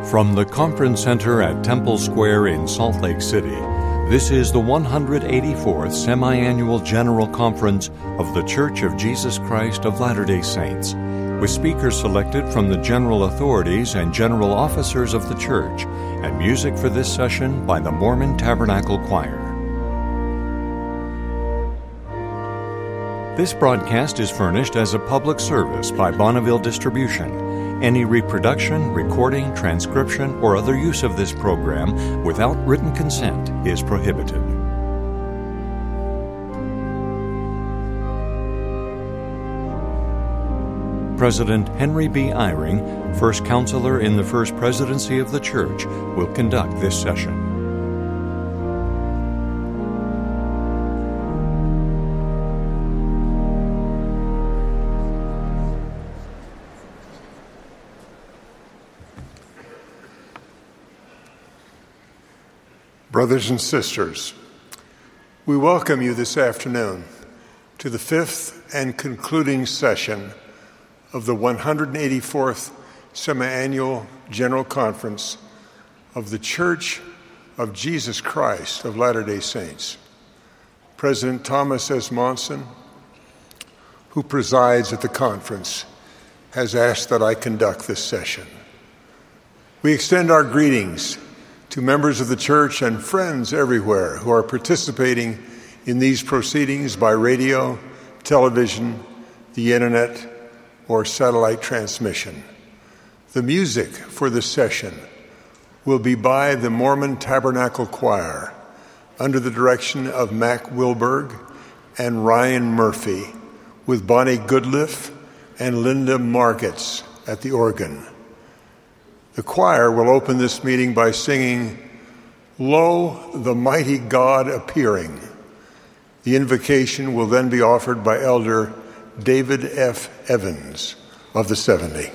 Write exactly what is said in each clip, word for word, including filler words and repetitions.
From the Conference Center at Temple Square in Salt Lake City, this is the one hundred eighty-fourth Semi-Annual General Conference of The Church of Jesus Christ of Latter-day Saints, with speakers selected from the general authorities and general officers of the church, and music for this session by the Mormon Tabernacle Choir. This broadcast is furnished as a public service by Bonneville Distribution. Any reproduction, recording, transcription, or other use of this program without written consent is prohibited. President Henry B. Eyring, First Counselor in the First Presidency of the Church, will conduct this session. Brothers and sisters, we welcome you this afternoon to the fifth and concluding session of the one hundred eighty-fourth Semi-Annual General Conference of the Church of Jesus Christ of Latter-day Saints. President Thomas S. Monson, who presides at the conference, has asked that I conduct this session. We extend our greetings to members of the church and friends everywhere who are participating in these proceedings by radio, television, the internet, or satellite transmission. The music for this session will be by the Mormon Tabernacle Choir under the direction of Mac Wilberg and Ryan Murphy, with Bonnie Goodliff and Linda Margetts at the organ. The choir will open this meeting by singing, "Lo, the Mighty God Appearing." The invocation will then be offered by Elder David F. Evans of the seventy.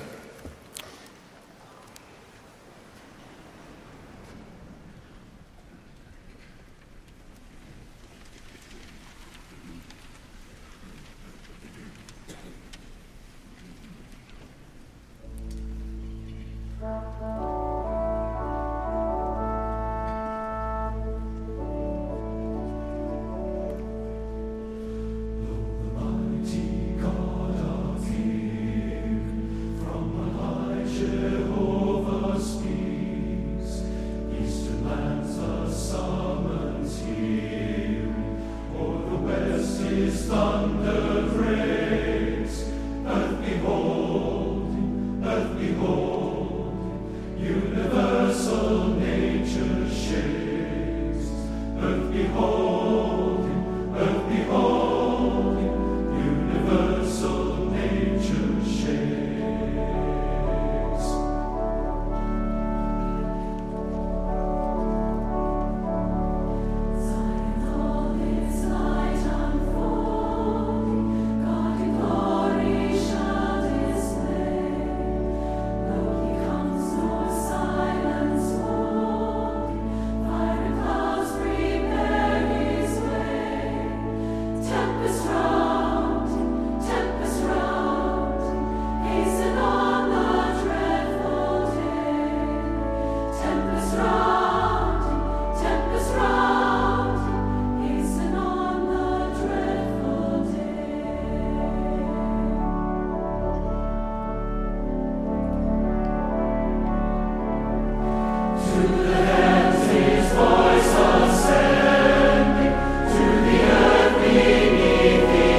To the earth beneath thee.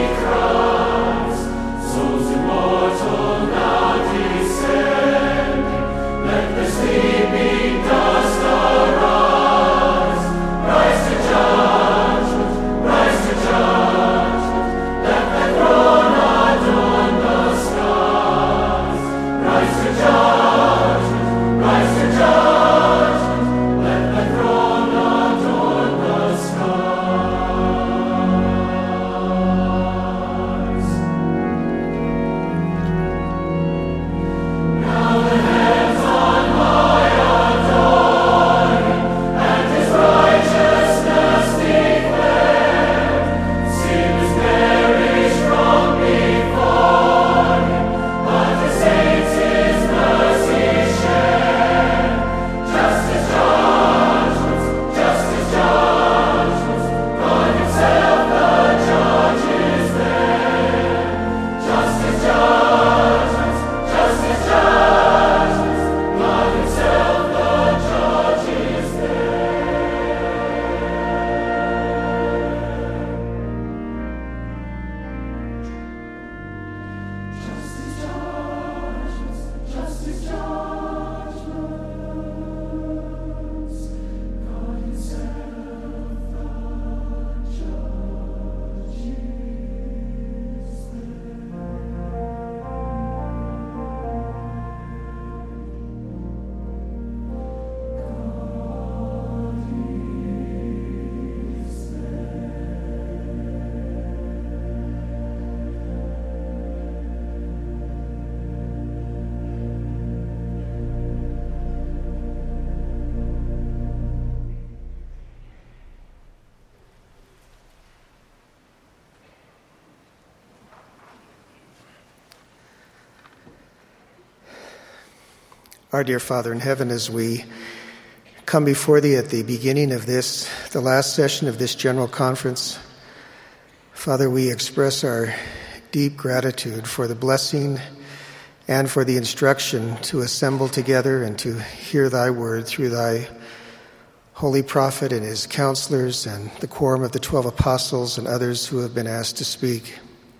Our dear Father in heaven, as we come before Thee at the beginning of this, the last session of this General Conference, Father, we express our deep gratitude for the blessing and for the instruction to assemble together and to hear Thy word through Thy holy prophet and his counselors and the quorum of the twelve apostles and others who have been asked to speak.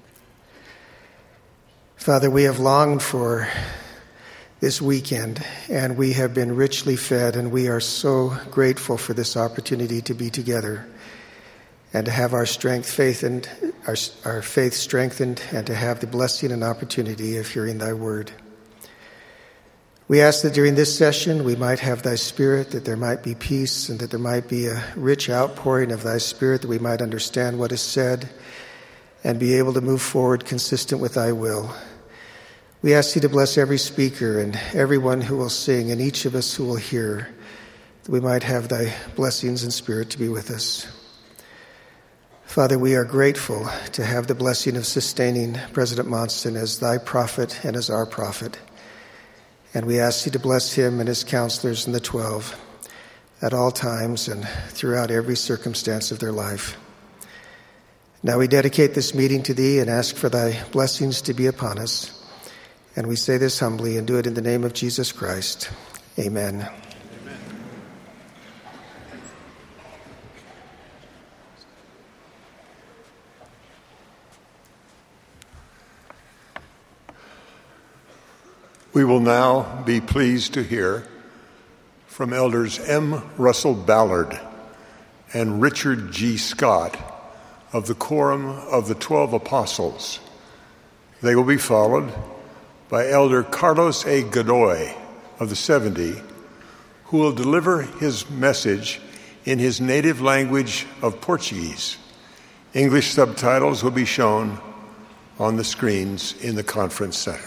Father, we have longed for this weekend, and we have been richly fed, and we are so grateful for this opportunity to be together and to have our strength, faith, and our, our faith strengthened, and to have the blessing and opportunity of hearing Thy word. We ask that during this session we might have Thy Spirit, that there might be peace, and that there might be a rich outpouring of Thy Spirit, that we might understand what is said and be able to move forward consistent with Thy will. We ask Thee to bless every speaker and everyone who will sing, and each of us who will hear, that we might have Thy blessings and Spirit to be with us. Father, we are grateful to have the blessing of sustaining President Monson as Thy prophet and as our prophet. And we ask Thee to bless him and his counselors and the twelve at all times and throughout every circumstance of their life. Now we dedicate this meeting to Thee and ask for Thy blessings to be upon us. And we say this humbly and do it in the name of Jesus Christ. Amen. We will now be pleased to hear from Elders M. Russell Ballard and Richard G. Scott of the Quorum of the Twelve Apostles. They will be followed by Elder Carlos A. Godoy of the seventy, who will deliver his message in his native language of Portuguese. English subtitles will be shown on the screens in the conference center.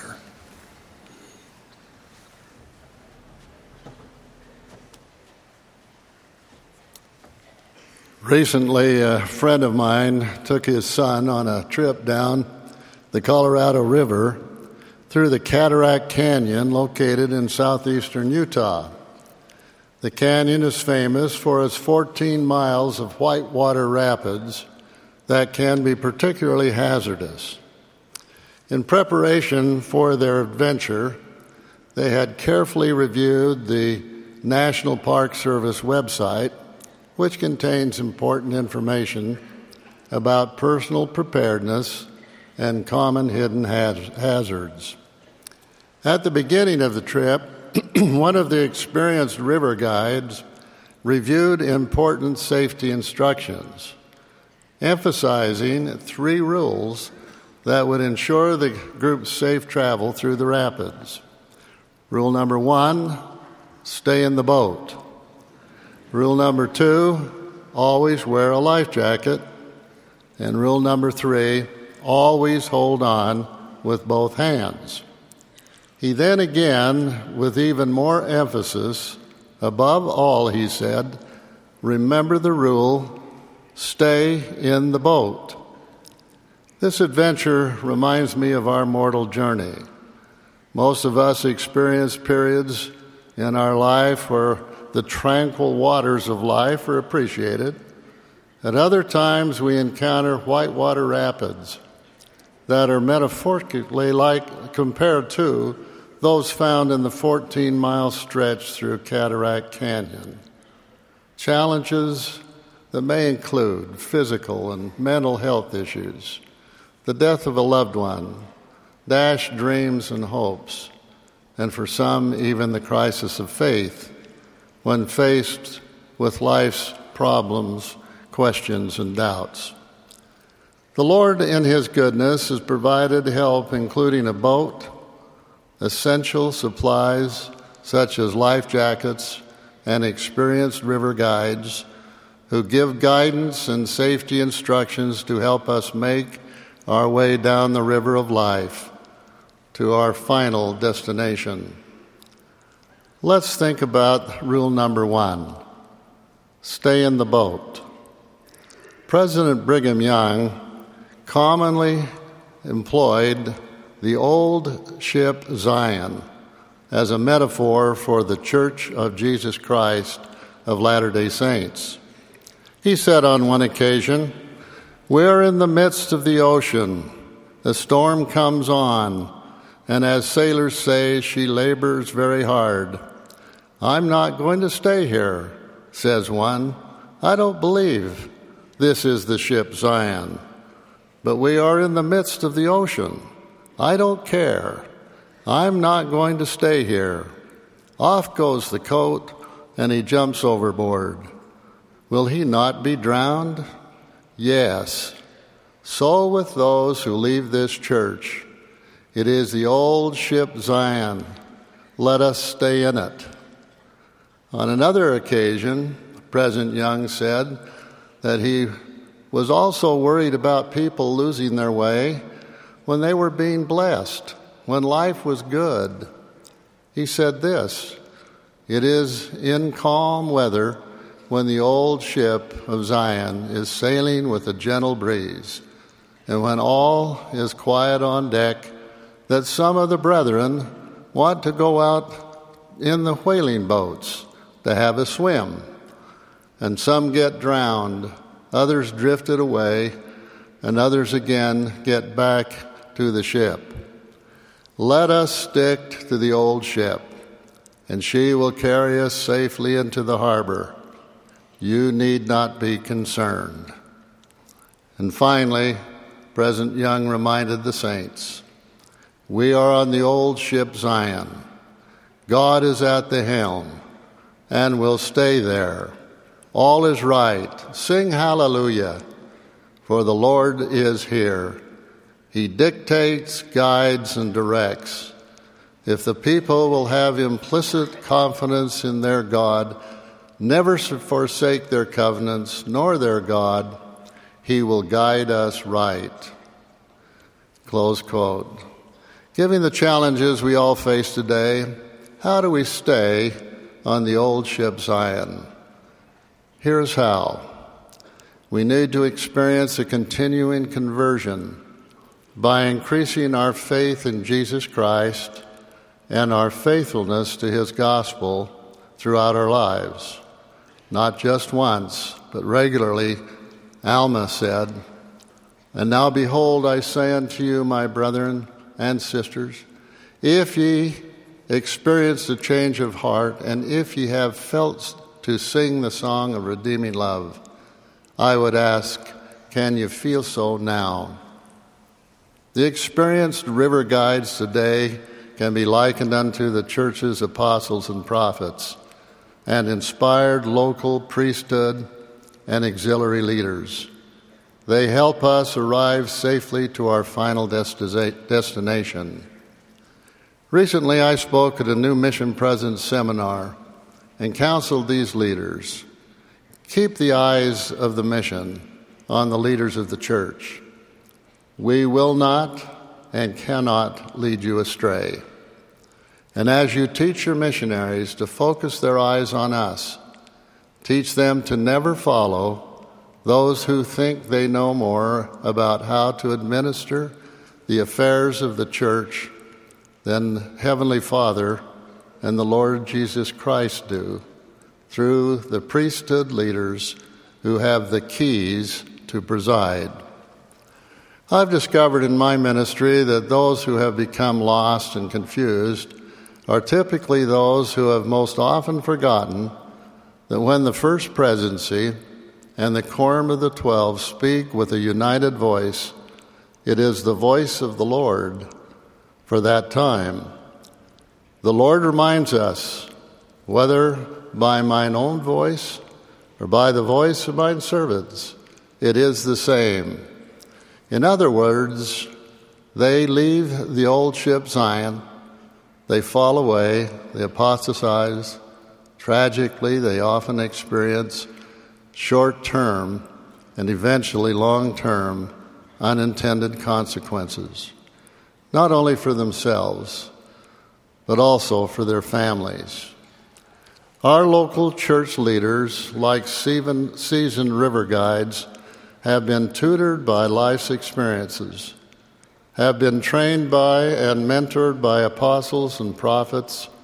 Recently, a friend of mine took his son on a trip down the Colorado River through the Cataract Canyon located in southeastern Utah. The canyon is famous for its fourteen miles of whitewater rapids that can be particularly hazardous. In preparation for their adventure, they had carefully reviewed the National Park Service website, which contains important information about personal preparedness and common hidden haz- hazards. At the beginning of the trip, one of the experienced river guides reviewed important safety instructions, emphasizing three rules that would ensure the group's safe travel through the rapids. Rule number one, stay in the boat. Rule number two, always wear a life jacket. And rule number three, always hold on with both hands. He then again, with even more emphasis, above all, he said, remember the rule, stay in the boat. This adventure reminds me of our mortal journey. Most of us experience periods in our life where the tranquil waters of life are appreciated. At other times, we encounter whitewater rapids that are metaphorically like compared to those found in the fourteen-mile stretch through Cataract Canyon. Challenges that may include physical and mental health issues, the death of a loved one, dashed dreams and hopes, and for some, even the crisis of faith when faced with life's problems, questions, and doubts. The Lord, in His goodness, has provided help, including a boat, essential supplies such as life jackets, and experienced river guides who give guidance and safety instructions to help us make our way down the river of life to our final destination. Let's think about rule number one, stay in the boat. President Brigham Young commonly employed the old ship Zion as a metaphor for the Church of Jesus Christ of Latter-day Saints. He said on one occasion, "We're in the midst of the ocean. The storm comes on, and as sailors say, she labors very hard. I'm not going to stay here," says one. "I don't believe this is the ship Zion. But we are in the midst of the ocean. I don't care. I'm not going to stay here." Off goes the coat, and he jumps overboard. Will he not be drowned? Yes. So with those who leave this church. It is the old ship Zion. Let us stay in it. On another occasion, President Young said that he was also worried about people losing their way when they were being blessed, when life was good. He said this, "It is in calm weather when the old ship of Zion is sailing with a gentle breeze, and when all is quiet on deck, that some of the brethren want to go out in the whaling boats to have a swim, and some get drowned, others drifted away, and others again get back to the ship. Let us stick to the old ship, and she will carry us safely into the harbor. You need not be concerned." And finally, President Young reminded the saints, we are on the old ship Zion. God is at the helm and will stay there. All is right. Sing hallelujah, for the Lord is here. He dictates, guides, and directs. If the people will have implicit confidence in their God, never forsake their covenants nor their God, he will guide us right. Close quote. Given the challenges we all face today, how do we stay on the old ship Zion? Here's how. We need to experience a continuing conversion by increasing our faith in Jesus Christ and our faithfulness to his gospel throughout our lives. Not just once, but regularly, Alma said, "And now behold, I say unto you, my brethren and sisters, if ye experience a change of heart, and if ye have felt to sing the song of redeeming love, I would ask, can you feel so now?" The experienced river guides today can be likened unto the church's apostles and prophets, and inspired local priesthood and auxiliary leaders. They help us arrive safely to our final destination. Recently, I spoke at a new Mission President's seminar and counseled these leaders. Keep the eyes of the mission on the leaders of the church. We will not and cannot lead you astray. And as you teach your missionaries to focus their eyes on us, teach them to never follow those who think they know more about how to administer the affairs of the church than Heavenly Father and the Lord Jesus Christ do, through the priesthood leaders who have the keys to preside. I've discovered in my ministry that those who have become lost and confused are typically those who have most often forgotten that when the First Presidency and the Quorum of the Twelve speak with a united voice, it is the voice of the Lord for that time. The Lord reminds us, whether by mine own voice or by the voice of mine servants, it is the same. In other words, they leave the old ship Zion, they fall away, they apostatize. Tragically, they often experience short-term and eventually long-term unintended consequences, not only for themselves, but also for their families. Our local church leaders, like seasoned river guides, have been tutored by life's experiences, have been trained by and mentored by apostles and prophets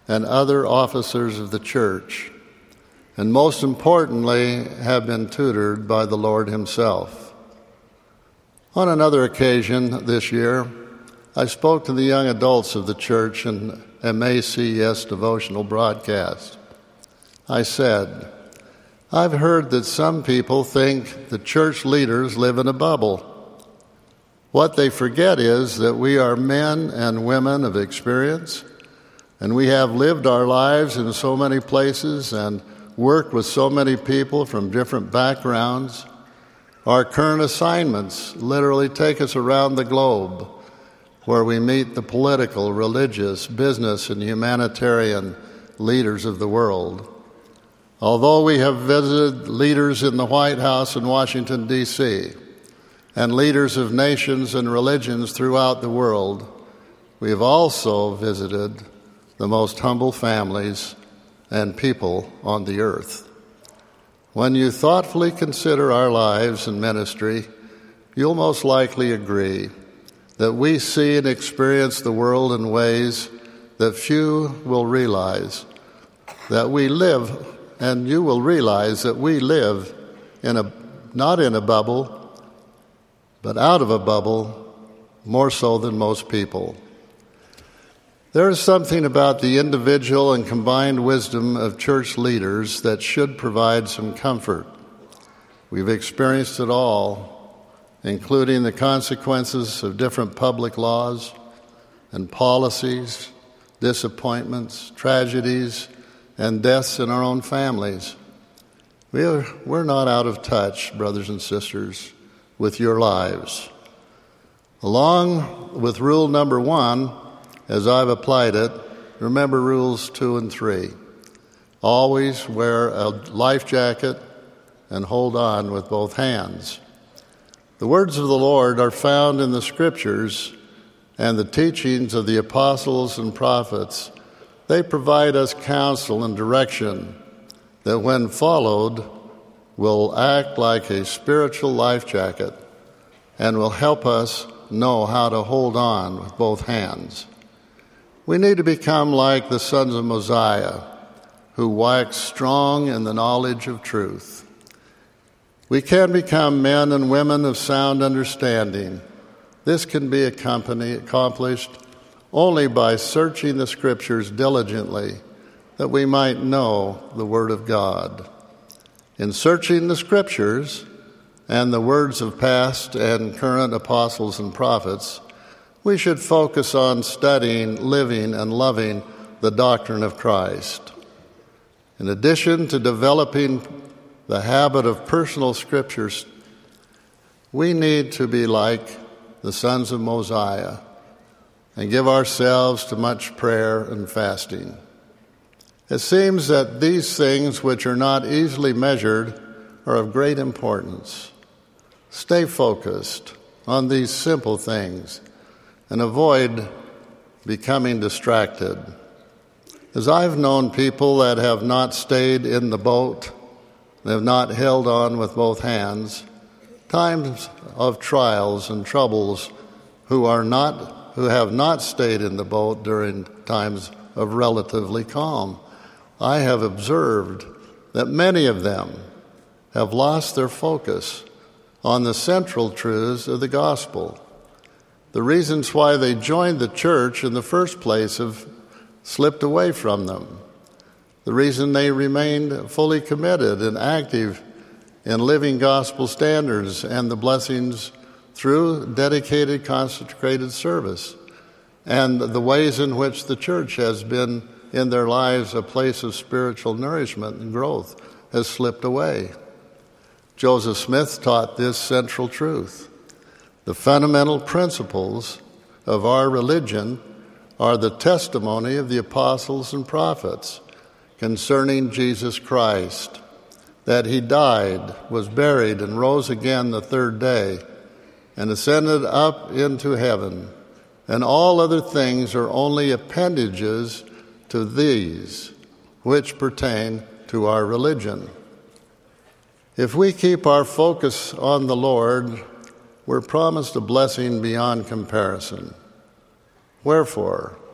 and other officers of the church, and most importantly, have been tutored by the Lord himself. On another occasion this year, I spoke to the young adults of the church in a M A C S devotional broadcast. I said, I've heard that some people think the church leaders live in a bubble. What they forget is that we are men and women of experience, and we have lived our lives in so many places and worked with so many people from different backgrounds. Our current assignments literally take us around the globe, where we meet the political, religious, business, and humanitarian leaders of the world. Although we have visited leaders in the White House in Washington, D C, and leaders of nations and religions throughout the world, we have also visited the most humble families and people on the earth. When you thoughtfully consider our lives and ministry, you'll most likely agree that we see and experience the world in ways that few will realize, that we live, and you will realize that we live in a not in a bubble, but out of a bubble, more so than most people. There is something about the individual and combined wisdom of church leaders that should provide some comfort. We've experienced it all, including the consequences of different public laws and policies, disappointments, tragedies, and deaths in our own families. We are, we're not out of touch, brothers and sisters, with your lives. Along with rule number one, as I've applied it, remember rules two and three. Always wear a life jacket and hold on with both hands. The words of the Lord are found in the Scriptures and the teachings of the apostles and prophets. They provide us counsel and direction that, when followed, will act like a spiritual life jacket and will help us know how to hold on with both hands. We need to become like the sons of Mosiah, who waxed strong in the knowledge of truth. We can become men and women of sound understanding. This can be accomplished only by searching the Scriptures diligently, that we might know the Word of God. In searching the Scriptures and the words of past and current apostles and prophets, we should focus on studying, living, and loving the doctrine of Christ. In addition to developing the habit of personal Scriptures, we need to be like the sons of Mosiah and give ourselves to much prayer and fasting. It seems that these things, which are not easily measured, are of great importance. Stay focused on these simple things and avoid becoming distracted. As I've known people that have not stayed in the boat, they have not held on with both hands, times of trials and troubles, who are not, who have not stayed in the boat during times of relatively calm, I have observed that many of them have lost their focus on the central truths of the gospel. The reasons why they joined the church in the first place have slipped away from them. The reason they remained fully committed and active in living gospel standards and the blessings through dedicated, consecrated service, and the ways in which the church has been in their lives a place of spiritual nourishment and growth has slipped away. Joseph Smith taught this central truth. The fundamental principles of our religion are the testimony of the apostles and prophets concerning Jesus Christ, that he died, was buried, and rose again the third day, and ascended up into heaven, and all other things are only appendages to these, which pertain to our religion. If we keep our focus on the Lord, we're promised a blessing beyond comparison. Wherefore,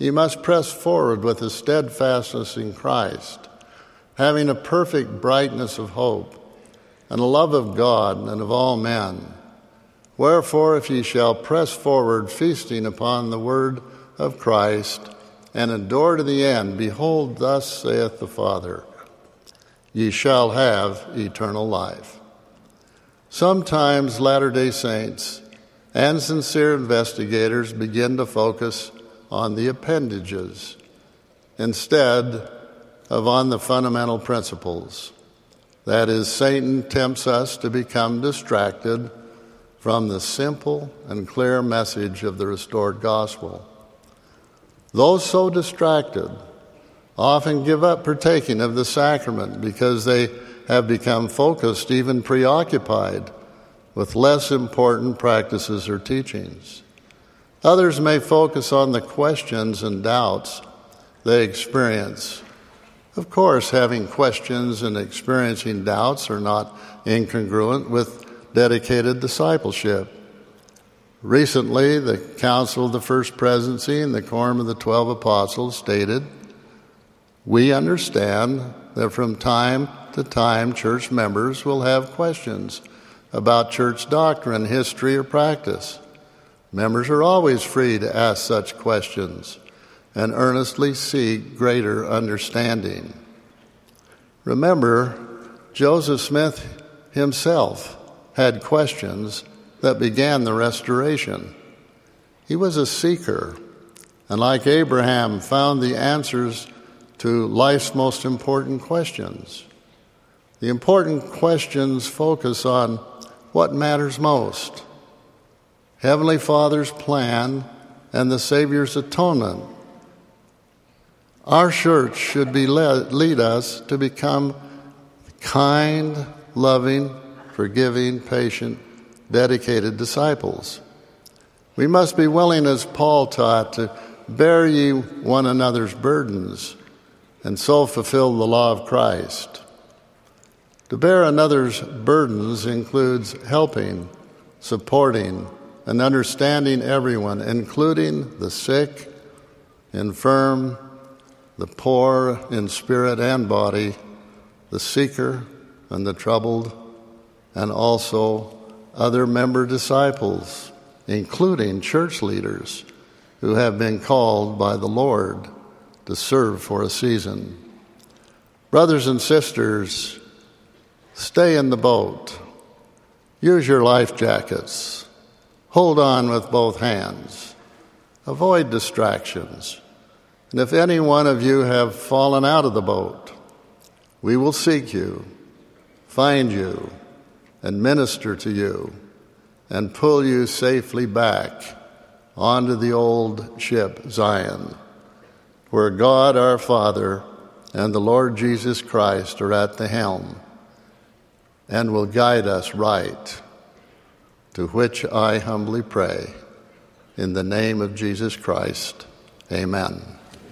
ye must press forward with a steadfastness in Christ, having a perfect brightness of hope, and a love of God and of all men. Wherefore, if ye shall press forward, feasting upon the word of Christ, and endure to the end, behold, thus saith the Father, ye shall have eternal life. Sometimes Latter-day Saints and sincere investigators begin to focus on the appendages instead of on the fundamental principles. That is, Satan tempts us to become distracted from the simple and clear message of the restored gospel. Those so distracted often give up partaking of the sacrament because they have become focused, even preoccupied, with less important practices or teachings. Others may focus on the questions and doubts they experience. Of course, having questions and experiencing doubts are not incongruent with dedicated discipleship. Recently, the Council of the First Presidency and the Quorum of the Twelve Apostles stated, "We understand that from time to time church members will have questions about church doctrine, history, or practice. Members are always free to ask such questions and earnestly seek greater understanding." Remember, Joseph Smith himself had questions that began the restoration. He was a seeker, and like Abraham, found the answers to life's most important questions. The important questions focus on what matters most: Heavenly Father's plan and the Savior's atonement. Our church should be led, lead us to become kind, loving, forgiving, patient, dedicated disciples. We must be willing, as Paul taught, to bear ye one another's burdens, and so fulfill the law of Christ. To bear another's burdens includes helping, supporting, and understanding everyone, including the sick, infirm, the poor in spirit and body, the seeker and the troubled, and also other member disciples, including church leaders who have been called by the Lord to serve for a season. Brothers and sisters, stay in the boat. Use your life jackets. Hold on with both hands. Avoid distractions. And if any one of you have fallen out of the boat, we will seek you, find you, and minister to you, and pull you safely back onto the old ship Zion, where God our Father and the Lord Jesus Christ are at the helm and will guide us right, to which I humbly pray. In the name of Jesus Christ, amen.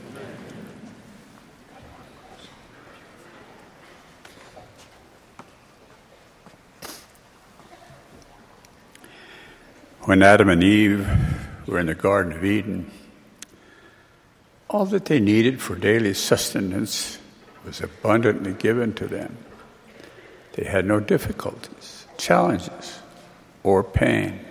When Adam and Eve were in the Garden of Eden, all that they needed for daily sustenance was abundantly given to them. They had no difficulties, challenges, or pain.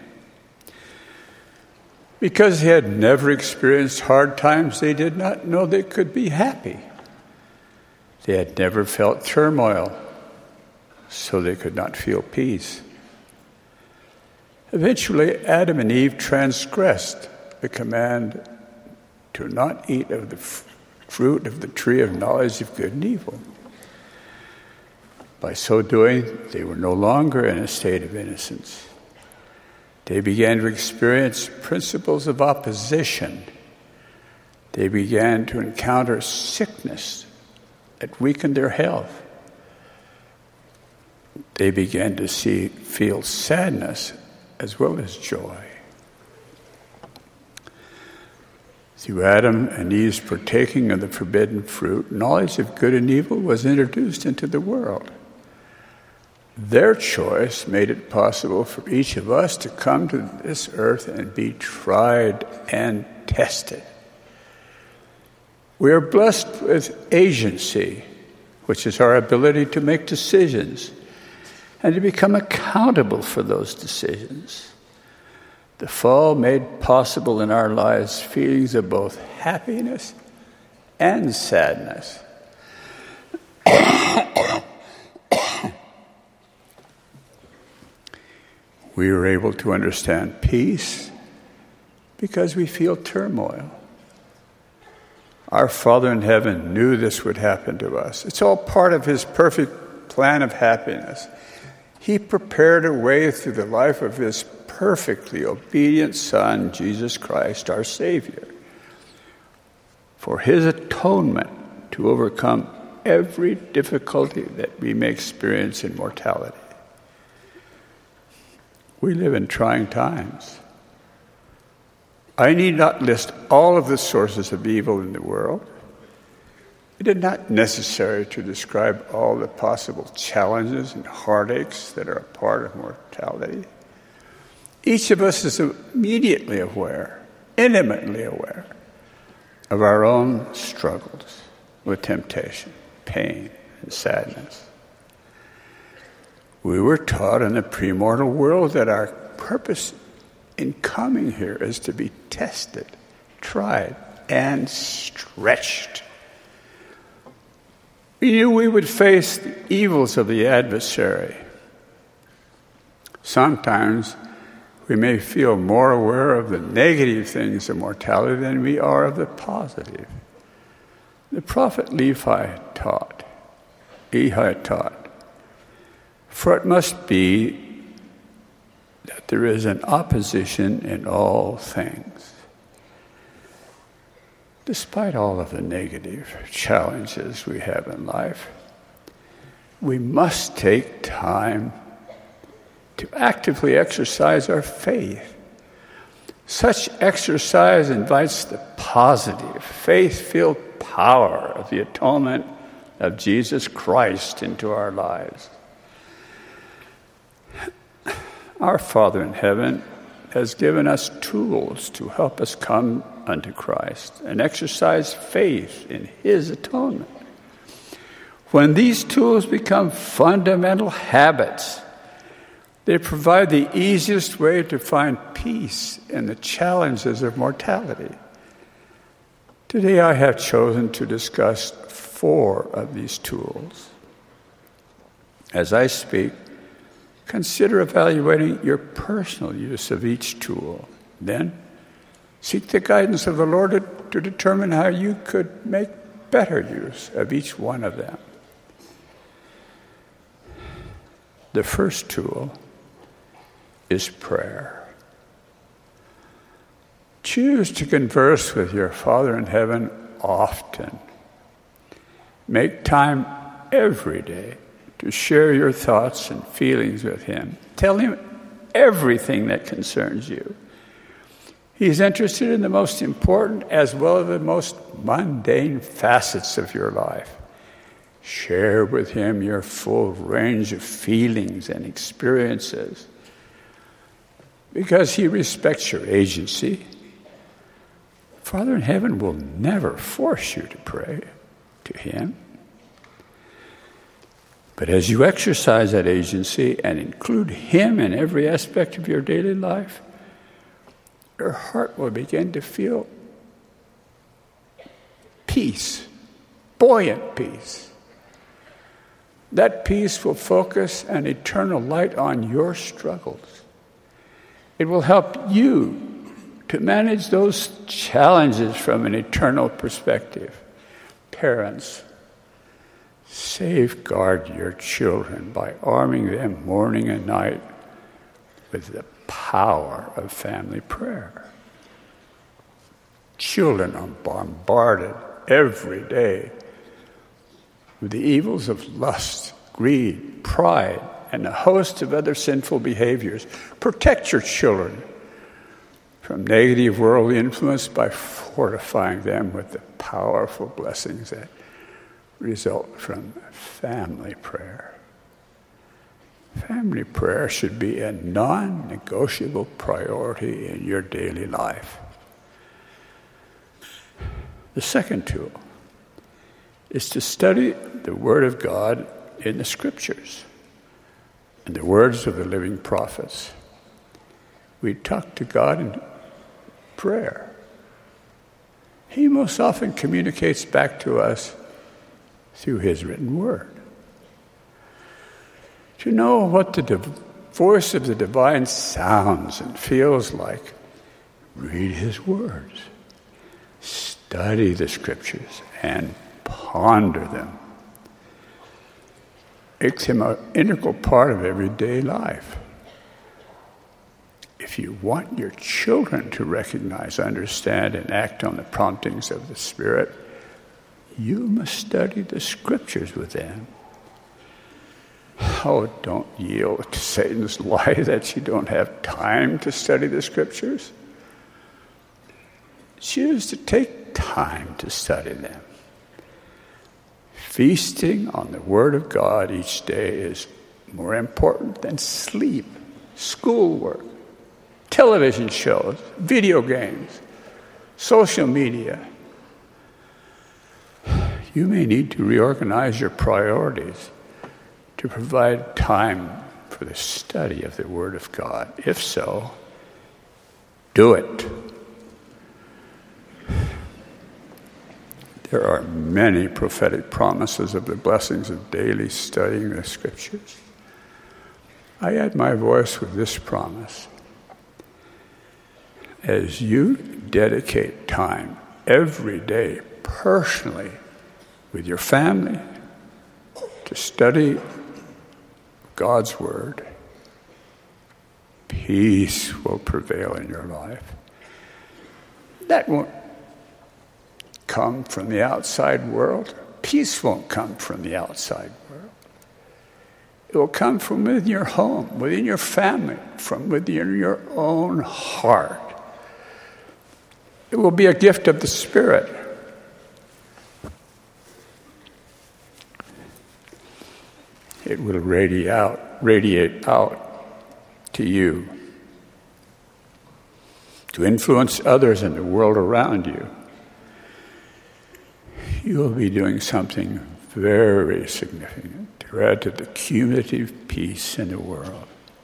Because they had never experienced hard times, they did not know they could be happy. They had never felt turmoil, so they could not feel peace. Eventually, Adam and Eve transgressed the command to not eat of the fruit of the tree of knowledge of good and evil. By so doing, they were no longer in a state of innocence. They began to experience principles of opposition. They began to encounter sickness that weakened their health. They began to see, feel sadness as well as joy. Through Adam and Eve's partaking of the forbidden fruit, knowledge of good and evil was introduced into the world. Their choice made it possible for each of us to come to this earth and be tried and tested. We are blessed with agency, which is our ability to make decisions and to become accountable for those decisions. The fall made possible in our lives feelings of both happiness and sadness. We are able to understand peace because we feel turmoil. Our Father in heaven knew this would happen to us. It's all part of his perfect plan of happiness. He prepared a way through the life of his perfectly obedient Son, Jesus Christ, our Savior, for his atonement to overcome every difficulty that we may experience in mortality. We live in trying times. I need not list all of the sources of evil in the world. It is not necessary to describe all the possible challenges and heartaches that are a part of mortality. Each of us is immediately aware, intimately aware, of our own struggles with temptation, pain, and sadness. We were taught in the premortal world that our purpose in coming here is to be tested, tried, and stretched. We knew we would face the evils of the adversary. Sometimes we may feel more aware of the negative things of mortality than we are of the positive. The prophet Lehi taught, Lehi taught, for it must be that there is an opposition in all things. Despite all of the negative challenges we have in life, we must take time to actively exercise our faith. Such exercise invites the positive, faith-filled power of the atonement of Jesus Christ into our lives. Our Father in heaven has given us tools to help us come unto Christ and exercise faith in his atonement. When these tools become fundamental habits, they provide the easiest way to find peace in the challenges of mortality. Today I have chosen to discuss four of these tools. As I speak, consider evaluating your personal use of each tool. Then, seek the guidance of the Lord to, to determine how you could make better use of each one of them. The first tool is prayer. Choose to converse with your Father in heaven often. Make time every day to share your thoughts and feelings with him. Tell him everything that concerns you. He's interested in the most important as well as the most mundane facets of your life. Share with him your full range of feelings and experiences. Because he respects your agency, Father in heaven will never force you to pray to him. But as you exercise that agency and include him in every aspect of your daily life, your heart will begin to feel peace, buoyant peace. That peace will focus an eternal light on your struggles. It will help you to manage those challenges from an eternal perspective. Parents, safeguard your children by arming them morning and night with the power of family prayer. Children are bombarded every day with the evils of lust, greed, pride, and a host of other sinful behaviors. Protect your children from negative worldly influence by fortifying them with the powerful blessings that result from family prayer. Family prayer should be a non-negotiable priority in your daily life. The second tool is to study the Word of God in the Scriptures and the words of the living prophets. We talk to God in prayer. He most often communicates back to us through His written Word. To know what the div- voice of the divine sounds and feels like, read His words, study the Scriptures, and ponder them. Makes them an integral part of everyday life. If you want your children to recognize, understand, and act on the promptings of the Spirit, you must study the Scriptures with them. Oh, don't yield to Satan's lie that you don't have time to study the Scriptures. Choose to take time to study them. Feasting on the Word of God each day is more important than sleep, schoolwork, television shows, video games, social media. You may need to reorganize your priorities to provide time for the study of the Word of God. If so, do it. There are many prophetic promises of the blessings of daily studying the Scriptures. I add my voice with this promise. As you dedicate time every day personally with your family to study God's Word, peace will prevail in your life. That won't come from the outside world. Peace won't come from the outside world. It will come from within your home, within your family, from within your own heart. It will be a gift of the Spirit. It will radiate out, radiate out to you to influence others in the world around you. You will be doing something very significant to add to the cumulative peace in the world.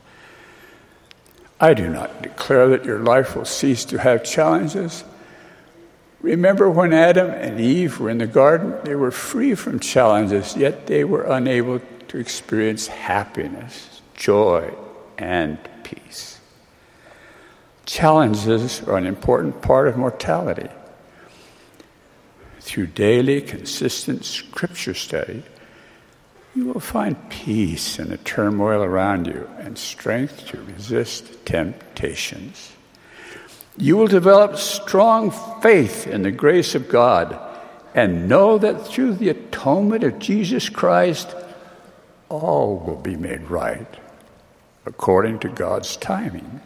I do not declare that your life will cease to have challenges. Remember when Adam and Eve were in the garden? They were free from challenges, yet they were unable to experience happiness, joy, and peace. Challenges are an important part of mortality. Through daily, consistent Scripture study, you will find peace in the turmoil around you and strength to resist temptations. You will develop strong faith in the grace of God and know that through the atonement of Jesus Christ, all will be made right according to God's timing.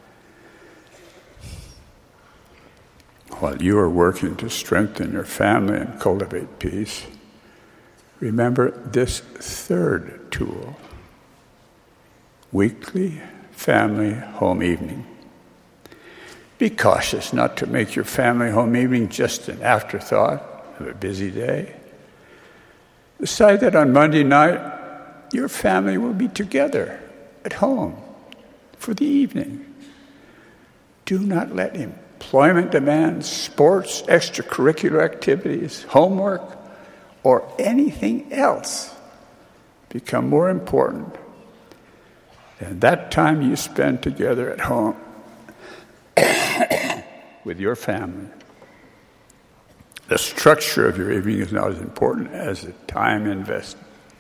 While you are working to strengthen your family and cultivate peace, remember this third tool: weekly family home evening. Be cautious not to make your family home evening just an afterthought of a busy day. Decide that on Monday night, your family will be together at home for the evening. Do not let employment demands, sports, extracurricular activities, homework, or anything else become more important than that time you spend together at home with your family. The structure of your evening is not as important as the time invested.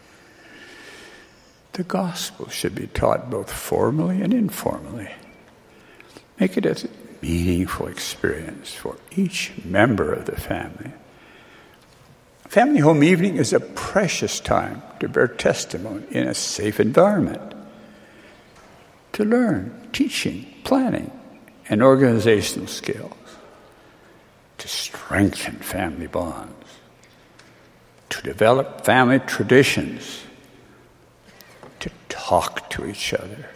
The gospel should be taught both formally and informally. Make it a meaningful experience for each member of the family. Family home evening is a precious time to bear testimony in a safe environment, to learn teaching, planning, and organizational skills, to strengthen family bonds, to develop family traditions, to talk to each other,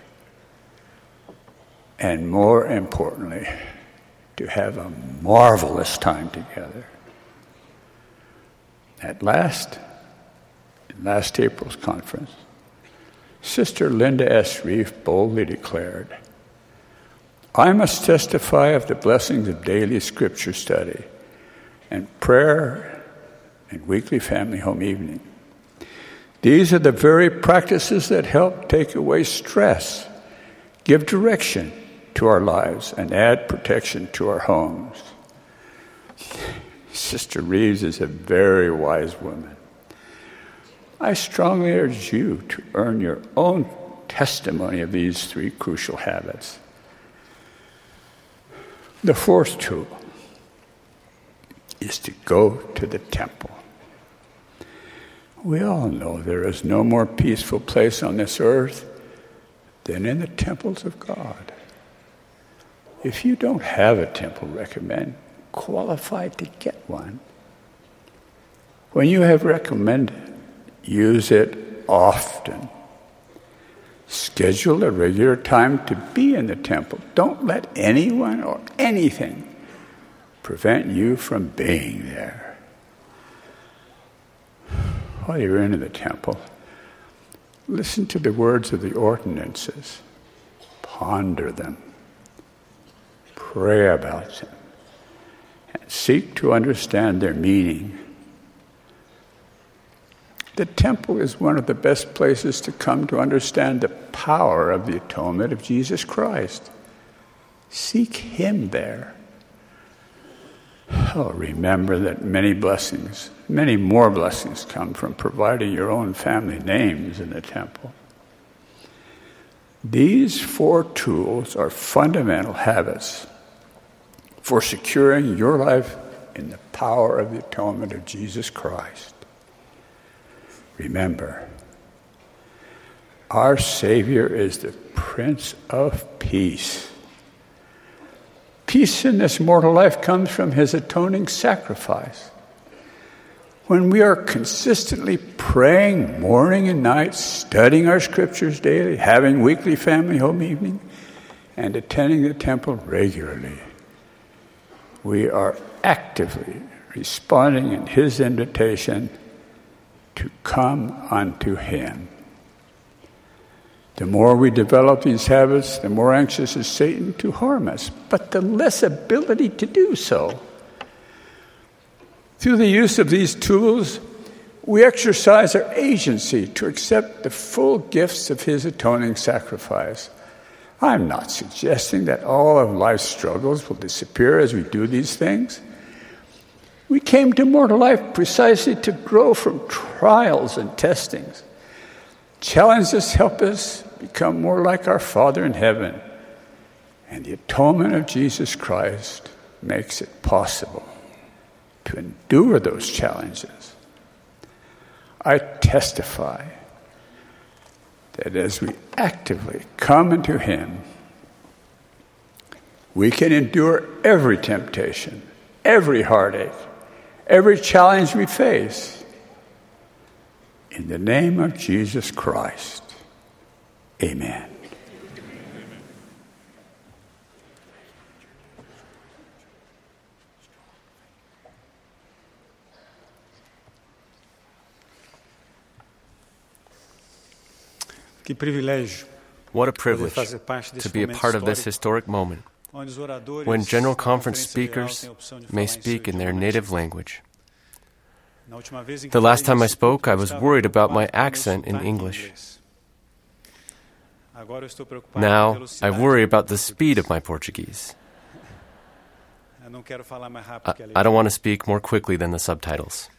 and more importantly, to have a marvelous time together. At last, in last April's conference, Sister Linda S. Reef boldly declared, "I must testify of the blessings of daily scripture study and prayer and weekly family home evening. These are the very practices that help take away stress, give direction to our lives, and add protection to our homes." Sister Reeves is a very wise woman. I strongly urge you to earn your own testimony of these three crucial habits. The fourth tool is to go to the temple. We all know there is no more peaceful place on this earth than in the temples of God. If you don't have a temple recommend, qualified to get one. When you have recommended, use it often. Schedule a regular time to be in the temple. Don't let anyone or anything prevent you from being there. While you're in the temple, listen to the words of the ordinances. Ponder them. Pray about them. And seek to understand their meaning. The temple is one of the best places to come to understand the power of the atonement of Jesus Christ. Seek Him there. Oh, remember that many blessings, many more blessings come from providing your own family names in the temple. These four tools are fundamental habits for securing your life in the power of the atonement of Jesus Christ. Remember, our Savior is the Prince of Peace. Peace in this mortal life comes from His atoning sacrifice. When we are consistently praying morning and night, studying our scriptures daily, having weekly family home evening, and attending the temple regularly, we are actively responding in His invitation to come unto Him. The more we develop these habits, the more anxious is Satan to harm us, but the less ability to do so. Through the use of these tools, we exercise our agency to accept the full gifts of His atoning sacrifice. I'm not suggesting that all of life's struggles will disappear as we do these things. We came to mortal life precisely to grow from trials and testings. Challenges help us become more like our Father in heaven, and the atonement of Jesus Christ makes it possible to endure those challenges. I testify that as we actively come into Him, we can endure every temptation, every heartache, every challenge we face. In the name of Jesus Christ, amen. Que privilégio. What a privilege to be a part of this historic moment when General Conference speakers may speak in their native language. The last time I spoke, I was worried about my accent in English. Now, I worry about the speed of my Portuguese. I, I don't want to speak more quickly than the subtitles.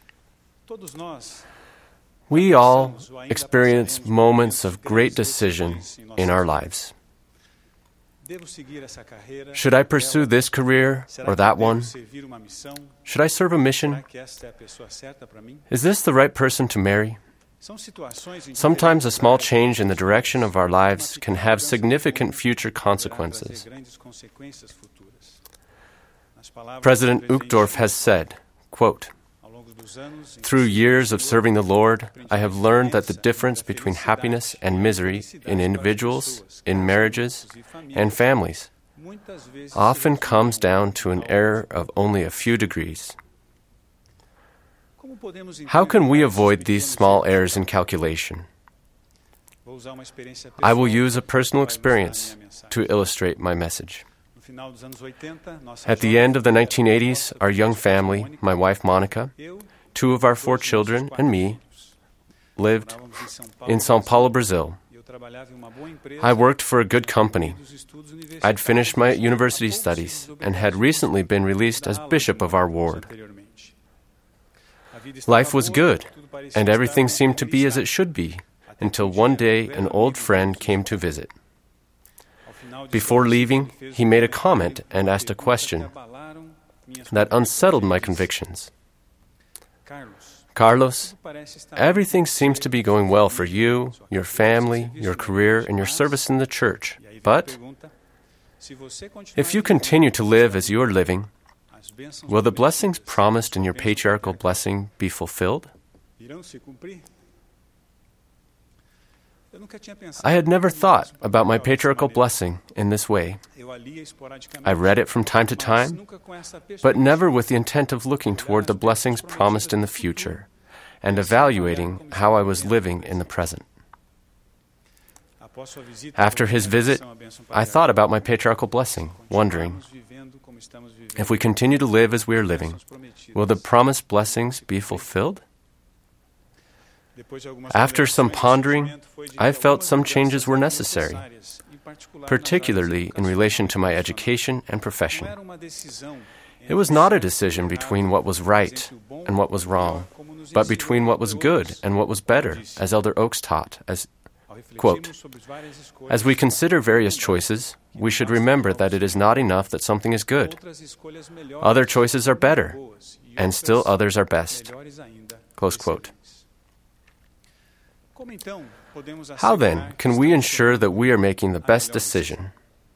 We all experience moments of great decision in our lives. Should I pursue this career or that one? Should I serve a mission? Is this the right person to marry? Sometimes a small change in the direction of our lives can have significant future consequences. President Uchtdorf has said, quote, "Through years of serving the Lord, I have learned that the difference between happiness and misery in individuals, in marriages, and families often comes down to an error of only a few degrees. How can we avoid these small errors in calculation? I will use a personal experience to illustrate my message. At the end of the nineteen eighties, our young family, my wife Monica, two of our four children, and me, lived in São Paulo, Brazil. I worked for a good company. I'd finished my university studies and had recently been released as bishop of our ward. Life was good, and everything seemed to be as it should be, until one day an old friend came to visit. Before leaving, he made a comment and asked a question that unsettled my convictions. Carlos, everything seems to be going well for you, your family, your career, and your service in the church. But if you continue to live as you are living, will the blessings promised in your patriarchal blessing be fulfilled? I had never thought about my patriarchal blessing in this way. I read it from time to time, but never with the intent of looking toward the blessings promised in the future and evaluating how I was living in the present. After his visit, I thought about my patriarchal blessing, wondering, if we continue to live as we are living, will the promised blessings be fulfilled? After some pondering, I felt some changes were necessary, particularly in relation to my education and profession. It was not a decision between what was right and what was wrong, but between what was good and what was better, as Elder Oaks taught, as, quote, "As we consider various choices, we should remember that it is not enough that something is good. Other choices are better, and still others are best." Close quote. How then can we ensure that we are making the best decision?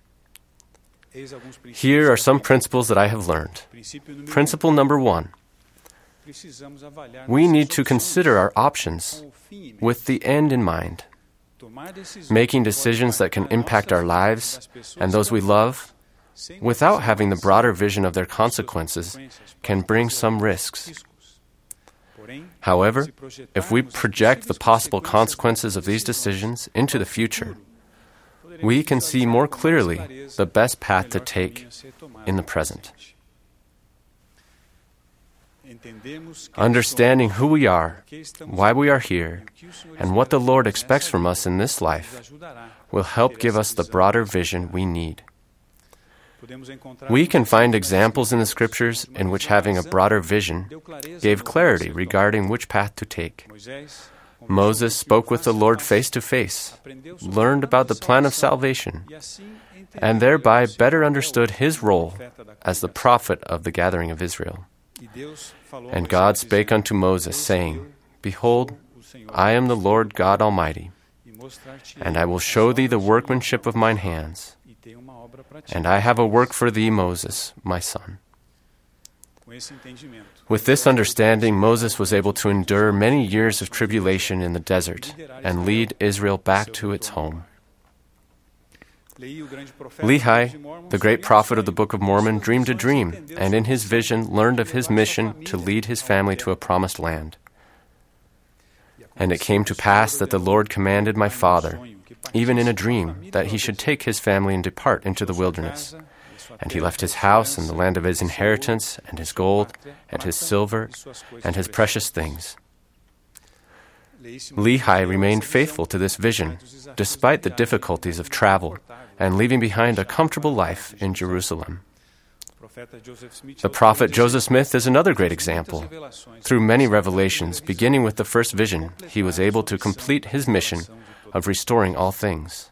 Here are some principles that I have learned. Principle number one. We need to consider our options with the end in mind. Making decisions that can impact our lives and those we love, without having the broader vision of their consequences, can bring some risks. However, if we project the possible consequences of these decisions into the future, we can see more clearly the best path to take in the present. Understanding who we are, why we are here, and what the Lord expects from us in this life will help give us the broader vision we need. We can find examples in the Scriptures in which having a broader vision gave clarity regarding which path to take. Moses spoke with the Lord face to face, learned about the plan of salvation, and thereby better understood his role as the prophet of the gathering of Israel. And God spake unto Moses, saying, Behold, I am the Lord God Almighty, and I will show thee the workmanship of mine hands. And I have a work for thee, Moses, my son. With this understanding, Moses was able to endure many years of tribulation in the desert and lead Israel back to its home. Lehi, the great prophet of the Book of Mormon, dreamed a dream, and in his vision learned of his mission to lead his family to a promised land. And it came to pass that the Lord commanded my father, even in a dream, that he should take his family and depart into the wilderness. And he left his house and the land of his inheritance, and his gold, and his silver, and his precious things. Lehi remained faithful to this vision, despite the difficulties of travel, and leaving behind a comfortable life in Jerusalem. The prophet Joseph Smith is another great example. Through many revelations, beginning with the first vision, he was able to complete his mission of restoring all things.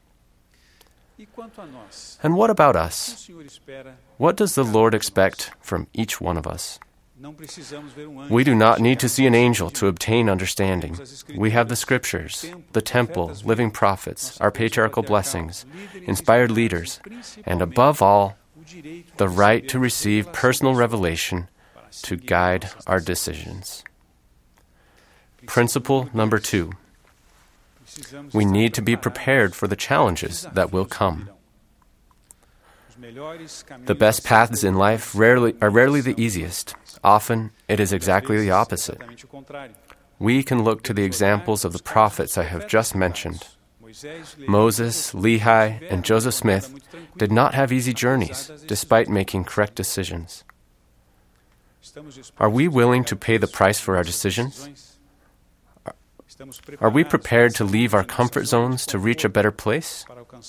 And what about us? What does the Lord expect from each one of us? We do not need to see an angel to obtain understanding. We have the Scriptures, the temple, living prophets, our patriarchal blessings, inspired leaders, and above all, the right to receive personal revelation to guide our decisions. Principle number two. We need to be prepared for the challenges that will come. The best paths in life rarely are rarely the easiest. Often, it is exactly the opposite. We can look to the examples of the prophets I have just mentioned. Moses, Lehi, and Joseph Smith did not have easy journeys, despite making correct decisions. Are we willing to pay the price for our decisions? Are we prepared to leave our comfort zones to reach a better place?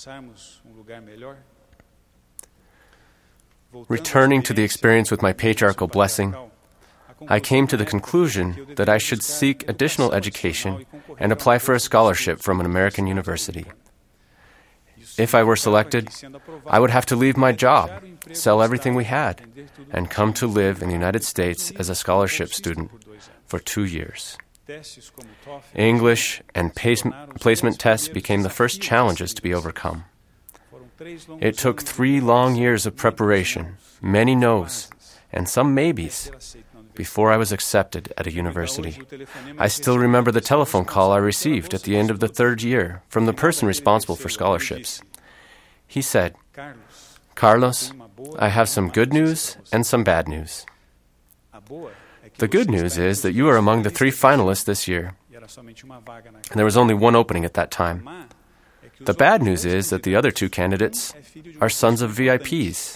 Returning to the experience with my patriarchal blessing, I came to the conclusion that I should seek additional education and apply for a scholarship from an American university. If I were selected, I would have to leave my job, sell everything we had, and come to live in the United States as a scholarship student for two years. English and pace- placement tests became the first challenges to be overcome. It took three long years of preparation, many no's, and some maybes, before I was accepted at a university. I still remember the telephone call I received at the end of the third year from the person responsible for scholarships. He said, "Carlos, I have some good news and some bad news. The good news is that you are among the three finalists this year. And there was only one opening at that time. The bad news is that the other two candidates are sons of V I Ps.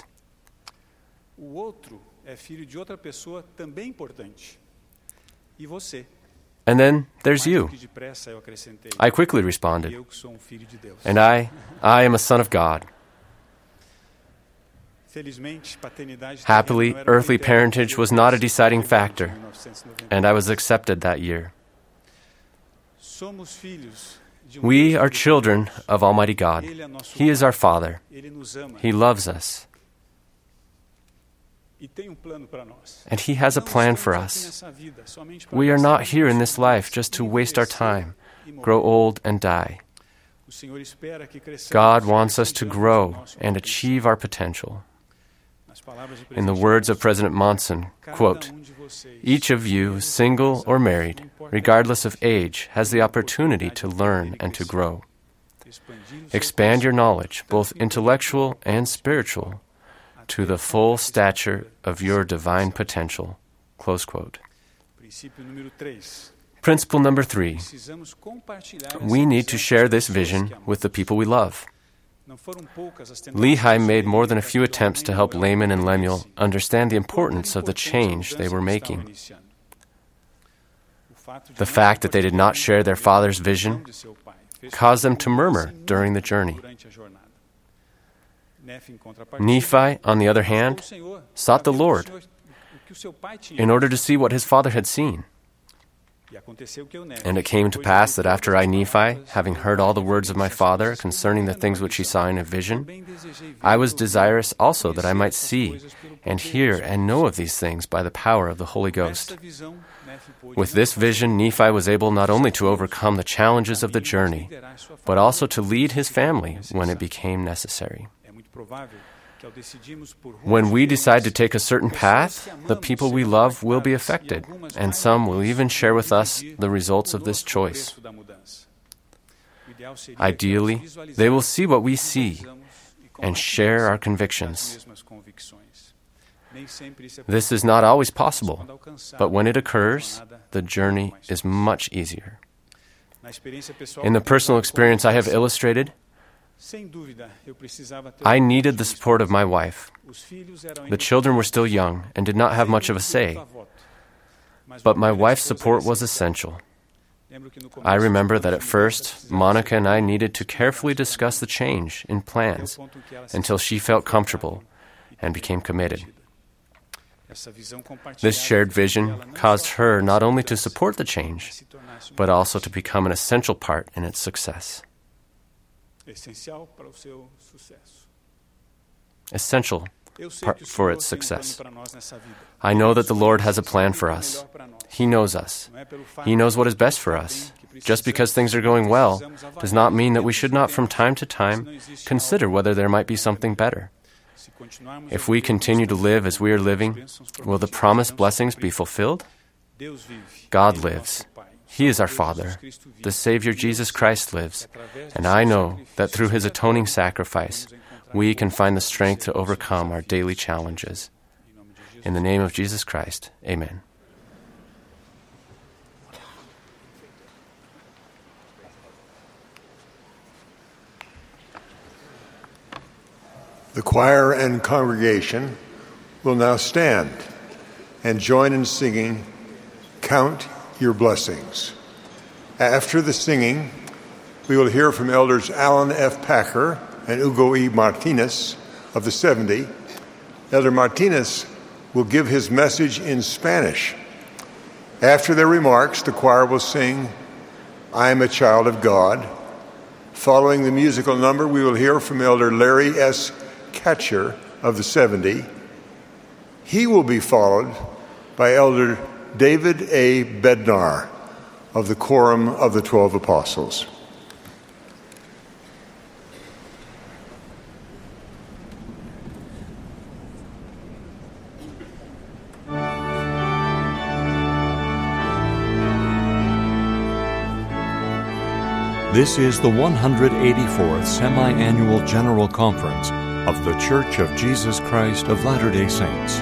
And then there's you." I quickly responded, "And I, I am a son of God." Happily, earthly parentage was not a deciding factor, and I was accepted that year. We are children of Almighty God. He is our Father. He loves us. And He has a plan for us. We are not here in this life just to waste our time, grow old, and die. God wants us to grow and achieve our potential. In the words of President Monson, quote, "Each of you, single or married, regardless of age, has the opportunity to learn and to grow. Expand your knowledge, both intellectual and spiritual, to the full stature of your divine potential." Close quote. Principle number three. We need to share this vision with the people we love. Lehi made more than a few attempts to help Laman and Lemuel understand the importance of the change they were making. The fact that they did not share their father's vision caused them to murmur during the journey. Nephi, on the other hand, sought the Lord in order to see what his father had seen. And it came to pass that after I, Nephi, having heard all the words of my father concerning the things which he saw in a vision, I was desirous also that I might see and hear and know of these things by the power of the Holy Ghost. With this vision, Nephi was able not only to overcome the challenges of the journey, but also to lead his family when it became necessary. When we decide to take a certain path, the people we love will be affected, and some will even share with us the results of this choice. Ideally, they will see what we see and share our convictions. This is not always possible, but when it occurs, the journey is much easier. In the personal experience I have illustrated, I needed the support of my wife. The children were still young and did not have much of a say, but my wife's support was essential. I remember that at first, Monica and I needed to carefully discuss the change in plans until she felt comfortable and became committed. This shared vision caused her not only to support the change, but also to become an essential part in its success. Essential part for its success. I know that the Lord has a plan for us. He knows us. He knows what is best for us. Just because things are going well does not mean that we should not from time to time consider whether there might be something better. If we continue to live as we are living, will the promised blessings be fulfilled? God lives. He is our Father. The Savior Jesus Christ lives, and I know that through His atoning sacrifice, we can find the strength to overcome our daily challenges. In the name of Jesus Christ, amen. The choir and congregation will now stand and join in singing, "Count Your Blessings." After the singing, we will hear from Elders Alan F. Packer and Hugo E. Martinez of the seventy. Elder Martinez will give his message in Spanish. After their remarks, the choir will sing, "I Am a Child of God." Following the musical number, we will hear from Elder Larry S. Catcher of the seventy. He will be followed by Elder David A. Bednar of the Quorum of the Twelve Apostles. This is the one hundred eighty-fourth Semi-Annual General Conference of the Church of Jesus Christ of Latter-day Saints.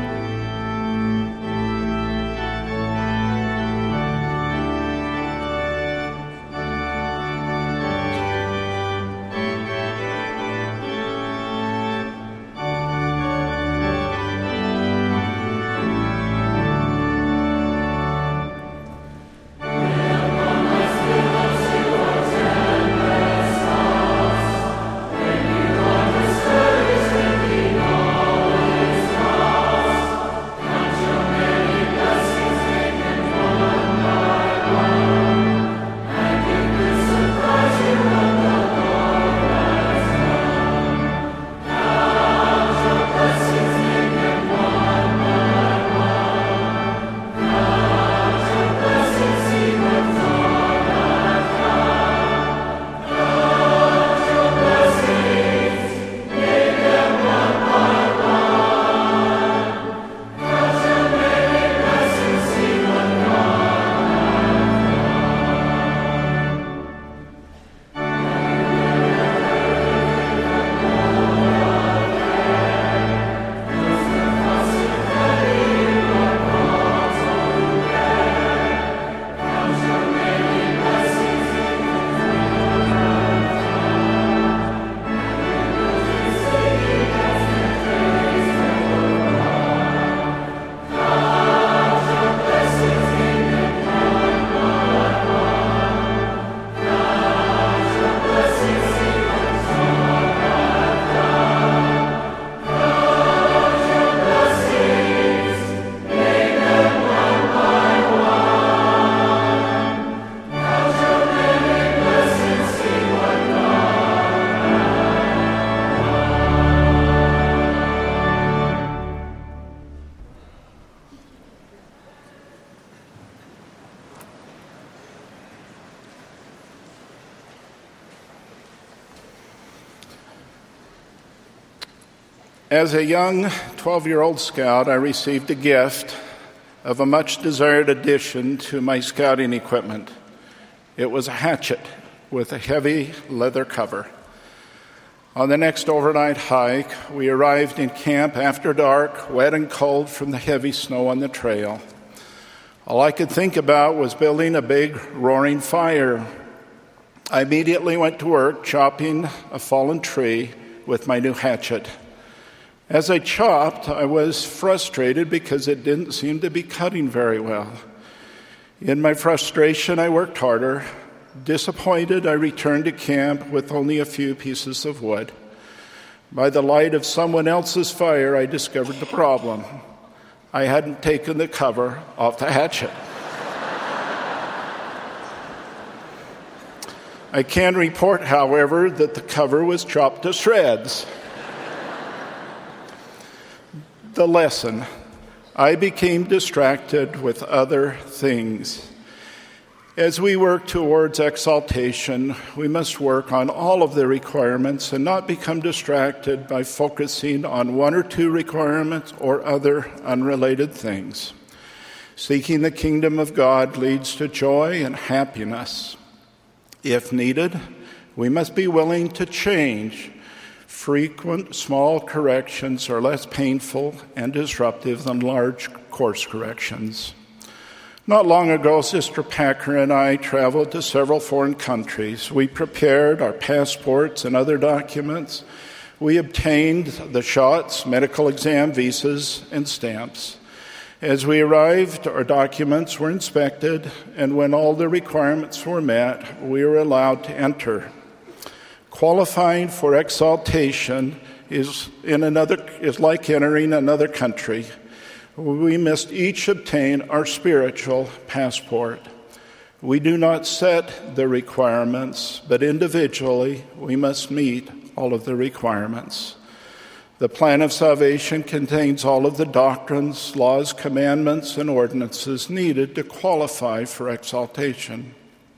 As a young twelve-year-old scout, I received a gift of a much-desired addition to my scouting equipment. It was a hatchet with a heavy leather cover. On the next overnight hike, we arrived in camp after dark, wet and cold from the heavy snow on the trail. All I could think about was building a big, roaring fire. I immediately went to work chopping a fallen tree with my new hatchet. As I chopped, I was frustrated because it didn't seem to be cutting very well. In my frustration, I worked harder. Disappointed, I returned to camp with only a few pieces of wood. By the light of someone else's fire, I discovered the problem. I hadn't taken the cover off the hatchet. I can report, however, that the cover was chopped to shreds. The lesson: I became distracted with other things. As we work towards exaltation, we must work on all of the requirements and not become distracted by focusing on one or two requirements or other unrelated things. Seeking the kingdom of God leads to joy and happiness. If needed, we must be willing to change Frequent small corrections are less painful and disruptive than large course corrections. Not long ago, Sister Packer and I traveled to several foreign countries. We prepared our passports and other documents. We obtained the shots, medical exam, visas, and stamps. As we arrived, our documents were inspected, and when all the requirements were met, we were allowed to enter. Qualifying for exaltation is in another is like entering another country. We must each obtain our spiritual passport. We do not set the requirements, but individually we must meet all of the requirements. The plan of salvation contains all of the doctrines, laws, commandments, and ordinances needed to qualify for exaltation.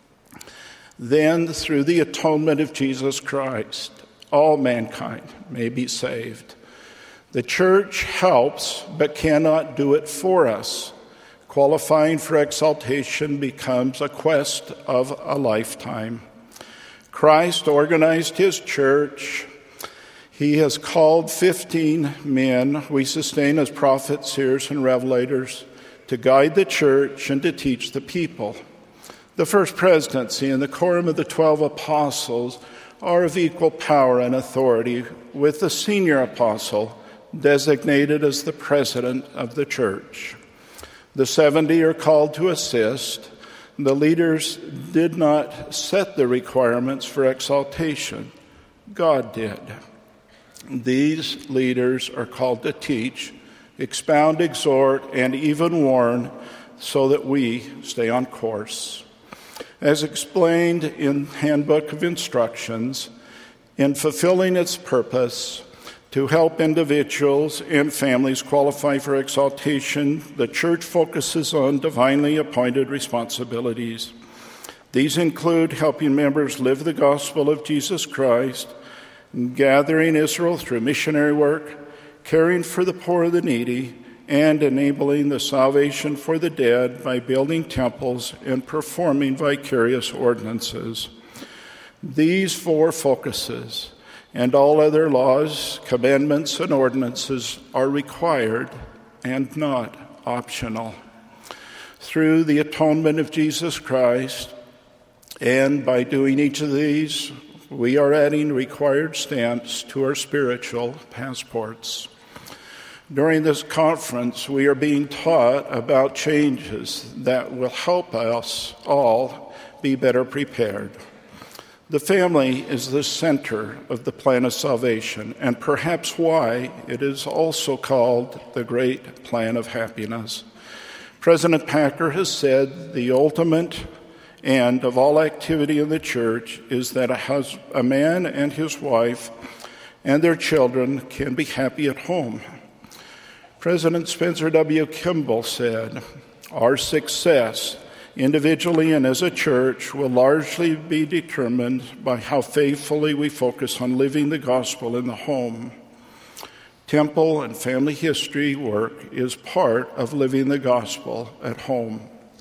Then, through the atonement of Jesus Christ, all mankind may be saved. The church helps, but cannot do it for us. Qualifying for exaltation becomes a quest of a lifetime. Christ organized his church. He has called fifteen men we sustain as prophets, seers, and revelators to guide the church and to teach the people. The first presidency and the quorum of the twelve apostles are of equal power and authority, with the senior apostle designated as the president of the church. The seventy are called to assist. The leaders did not set the requirements for exaltation. God did. These leaders are called to teach, expound, exhort, and even warn so that we stay on course. As explained in Handbook of Instructions, in fulfilling its purpose to help individuals and families qualify for exaltation, the church focuses on divinely appointed responsibilities. These include helping members live the gospel of Jesus Christ, gathering Israel through missionary work, caring for the poor and the needy, and enabling the salvation for the dead by building temples and performing vicarious ordinances. These four focuses and all other laws, commandments, and ordinances are required and not optional. Through the atonement of Jesus Christ, and by doing each of these, we are adding required stamps to our spiritual passports. During this conference, we are being taught about changes that will help us all be better prepared. The family is the center of the plan of salvation, and perhaps why it is also called the great plan of happiness. President Packer has said the ultimate end of all activity in the church is that a, hus- a man and his wife and their children can be happy at home. President Spencer W. Kimball said, "Our success, individually and as a church, will largely be determined by how faithfully we focus on living the gospel in the home." Temple and family history work is part of living the gospel at home.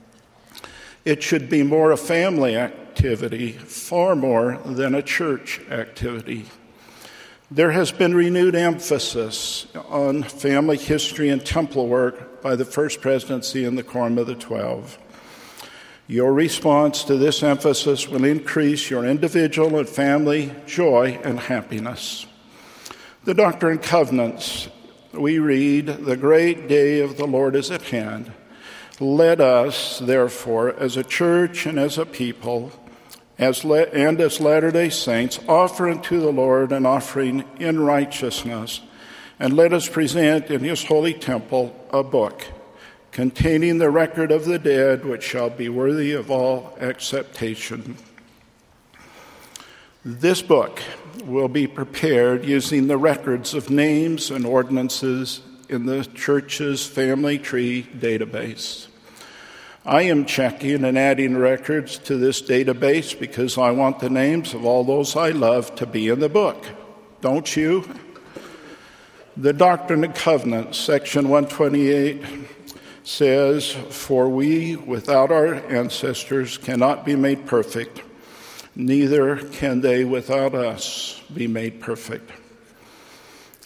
It should be more a family activity, far more than a church activity. There has been renewed emphasis on family history and temple work by the First Presidency and the Quorum of the Twelve. Your response to this emphasis will increase your individual and family joy and happiness. The Doctrine and Covenants, we read, "The great day of the Lord is at hand. Let us, therefore, as a church and as a people, As la- and as Latter-day Saints, offer unto the Lord an offering in righteousness, and let us present in his holy temple a book containing the record of the dead, which shall be worthy of all acceptation." This book will be prepared using the records of names and ordinances in the church's family tree database. I am checking and adding records to this database because I want the names of all those I love to be in the book. Don't you? The Doctrine and Covenants, section one twenty-eight, says, "For we, without our ancestors, cannot be made perfect, neither can they without us be made perfect."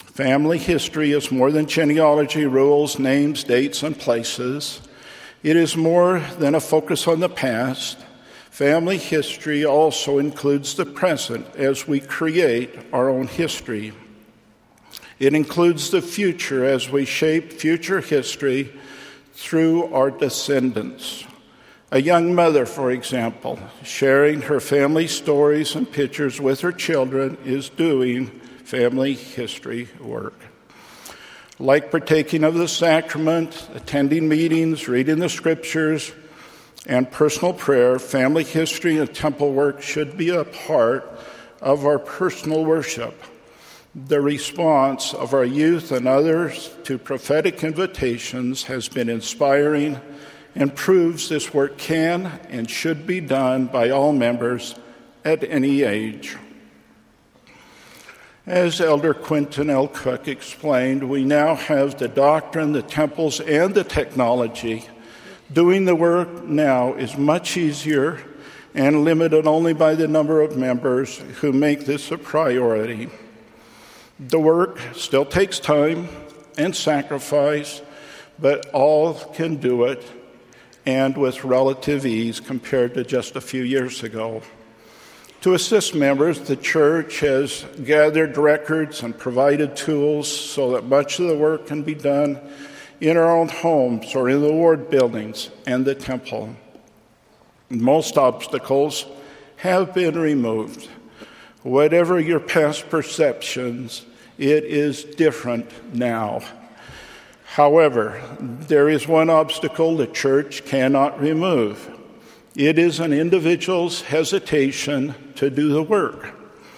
Family history is more than genealogy, rules, names, dates, and places. It is more than a focus on the past. Family history also includes the present as we create our own history. It includes the future as we shape future history through our descendants. A young mother, for example, sharing her family stories and pictures with her children is doing family history work. Like partaking of the sacrament, attending meetings, reading the scriptures, and personal prayer, family history and temple work should be a part of our personal worship. The response of our youth and others to prophetic invitations has been inspiring and proves this work can and should be done by all members at any age. As Elder Quentin L. Cook explained, we now have the doctrine, the temples, and the technology. Doing the work now is much easier and limited only by the number of members who make this a priority. The work still takes time and sacrifice, but all can do it, and with relative ease compared to just a few years ago. To assist members, the church has gathered records and provided tools so that much of the work can be done in our own homes or in the ward buildings and the temple. Most obstacles have been removed. Whatever your past perceptions, it is different now. However, there is one obstacle the church cannot remove. It is an individual's hesitation to do the work.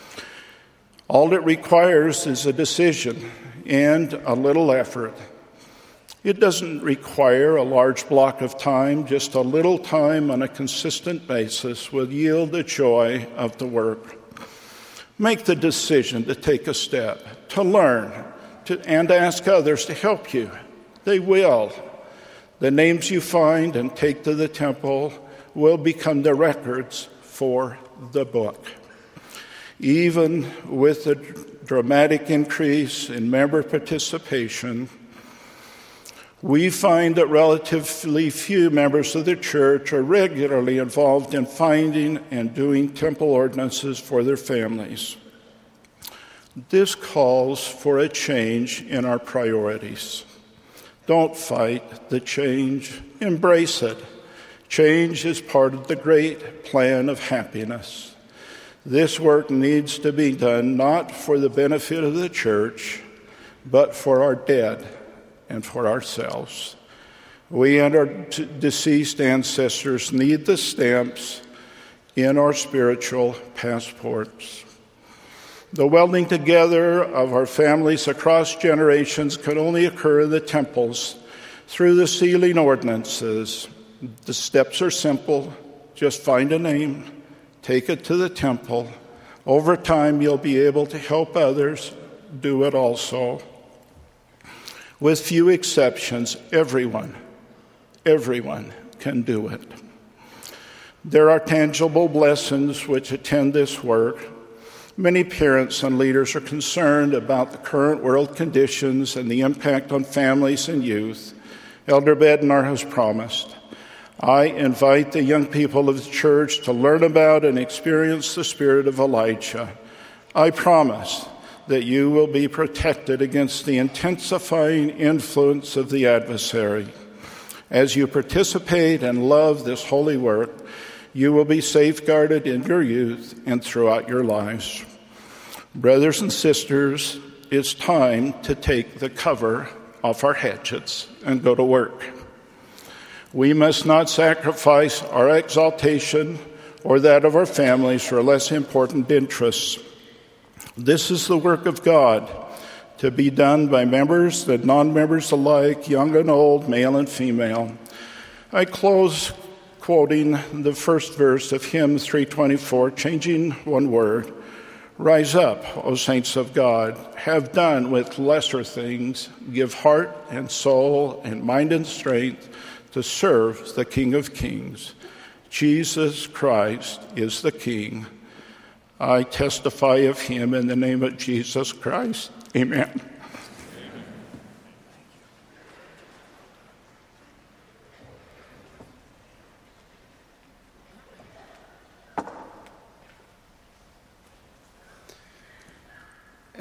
All it requires is a decision and a little effort. It doesn't require a large block of time, just a little time on a consistent basis will yield the joy of the work. Make the decision to take a step, to learn, to, and ask others to help you. They will. The names you find and take to the temple will become the records for the book. Even with the dramatic increase in member participation, we find that relatively few members of the church are regularly involved in finding and doing temple ordinances for their families. This calls for a change in our priorities. Don't fight the change, embrace it. Change is part of the great plan of happiness. This work needs to be done not for the benefit of the church, but for our dead and for ourselves. We and our t- deceased ancestors need the stamps in our spiritual passports. The welding together of our families across generations could only occur in the temples through the sealing ordinances. The steps are simple. Just find a name, take it to the temple. Over time, you'll be able to help others do it also. With few exceptions, everyone, everyone can do it. There are tangible blessings which attend this work. Many parents and leaders are concerned about the current world conditions and the impact on families and youth. Elder Bednar has promised. I invite the young people of the church to learn about and experience the spirit of Elijah. I promise that you will be protected against the intensifying influence of the adversary. As you participate and love this holy work, you will be safeguarded in your youth and throughout your lives. Brothers and sisters, it's time to take the cover off our hatchets and go to work. We must not sacrifice our exaltation or that of our families for less important interests. This is the work of God, to be done by members and non-members alike, young and old, male and female. I close quoting the first verse of hymn three twenty-four, changing one word. Rise up, O saints of God, have done with lesser things, give heart and soul and mind and strength to serve the King of Kings. Jesus Christ is the King. I testify of him in the name of Jesus Christ. Amen.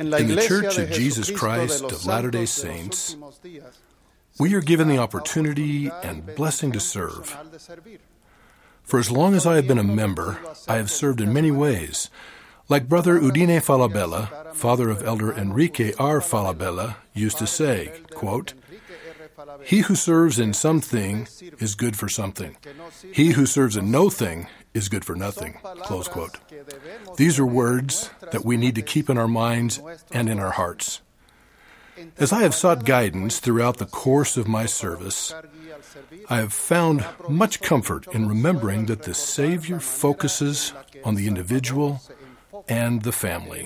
In the Church of Jesus Christ of Latter-day Saints, we are given the opportunity and blessing to serve. For as long as I have been a member, I have served in many ways. Like Brother Udine Falabella, father of Elder Enrique R. Falabella, used to say, quote, "He who serves in something is good for something. He who serves in no thing is good for nothing," close quote. These are words that we need to keep in our minds and in our hearts. As I have sought guidance throughout the course of my service, I have found much comfort in remembering that the Savior focuses on the individual and the family.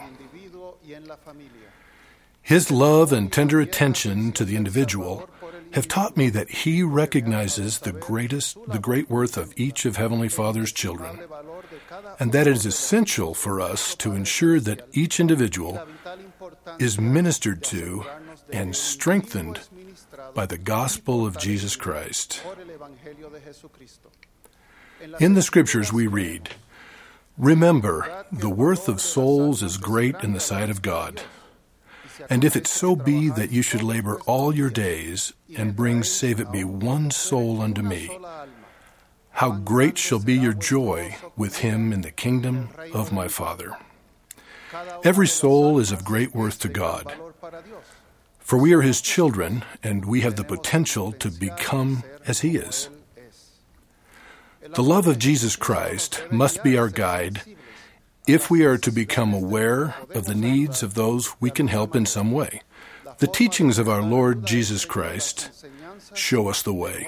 His love and tender attention to the individual have taught me that He recognizes the greatest, the great worth of each of Heavenly Father's children, and that it is essential for us to ensure that each individual is ministered to and strengthened by the gospel of Jesus Christ. In the Scriptures we read, "Remember, the worth of souls is great in the sight of God. And if it so be that you should labor all your days, and bring save it be one soul unto me, how great shall be your joy with him in the kingdom of my Father." Every soul is of great worth to God, for we are His children, and we have the potential to become as He is. The love of Jesus Christ must be our guide if we are to become aware of the needs of those we can help in some way. The teachings of our Lord Jesus Christ show us the way.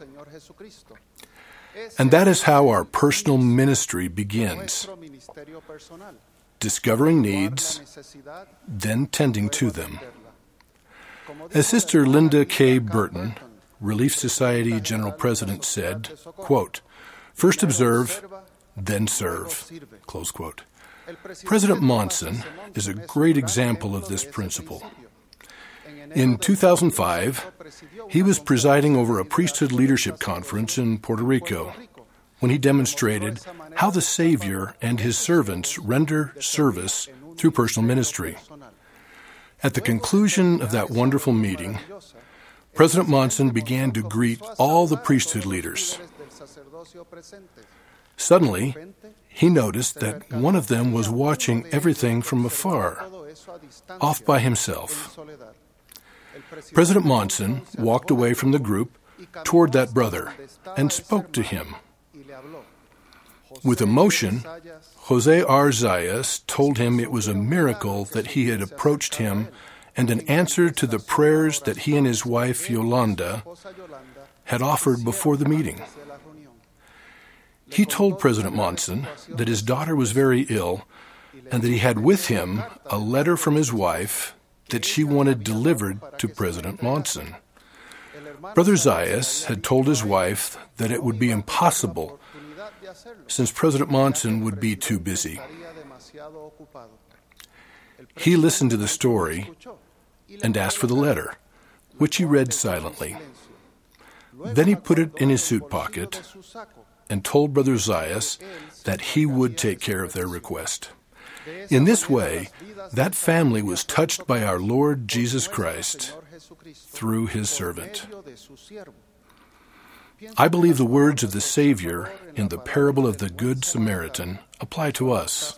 And that is how our personal ministry begins: discovering needs, then tending to them. As Sister Linda K. Burton, Relief Society General President, said, quote, "First observe, then serve," close quote. President Monson is a great example of this principle. In two thousand five, he was presiding over a priesthood leadership conference in Puerto Rico when he demonstrated how the Savior and His servants render service through personal ministry. At the conclusion of that wonderful meeting, President Monson began to greet all the priesthood leaders. Suddenly, he noticed that one of them was watching everything from afar, off by himself. President Monson walked away from the group toward that brother and spoke to him. With emotion, Jose R. Zayas told him it was a miracle that he had approached him and an answer to the prayers that he and his wife, Yolanda, had offered before the meeting. He told President Monson that his daughter was very ill and that he had with him a letter from his wife that she wanted delivered to President Monson. Brother Zayas had told his wife that it would be impossible since President Monson would be too busy. He listened to the story and asked for the letter, which he read silently. Then he put it in his suit pocket and told Brother Zayas that he would take care of their request. In this way, that family was touched by our Lord Jesus Christ through His servant. I believe the words of the Savior in the parable of the Good Samaritan apply to us.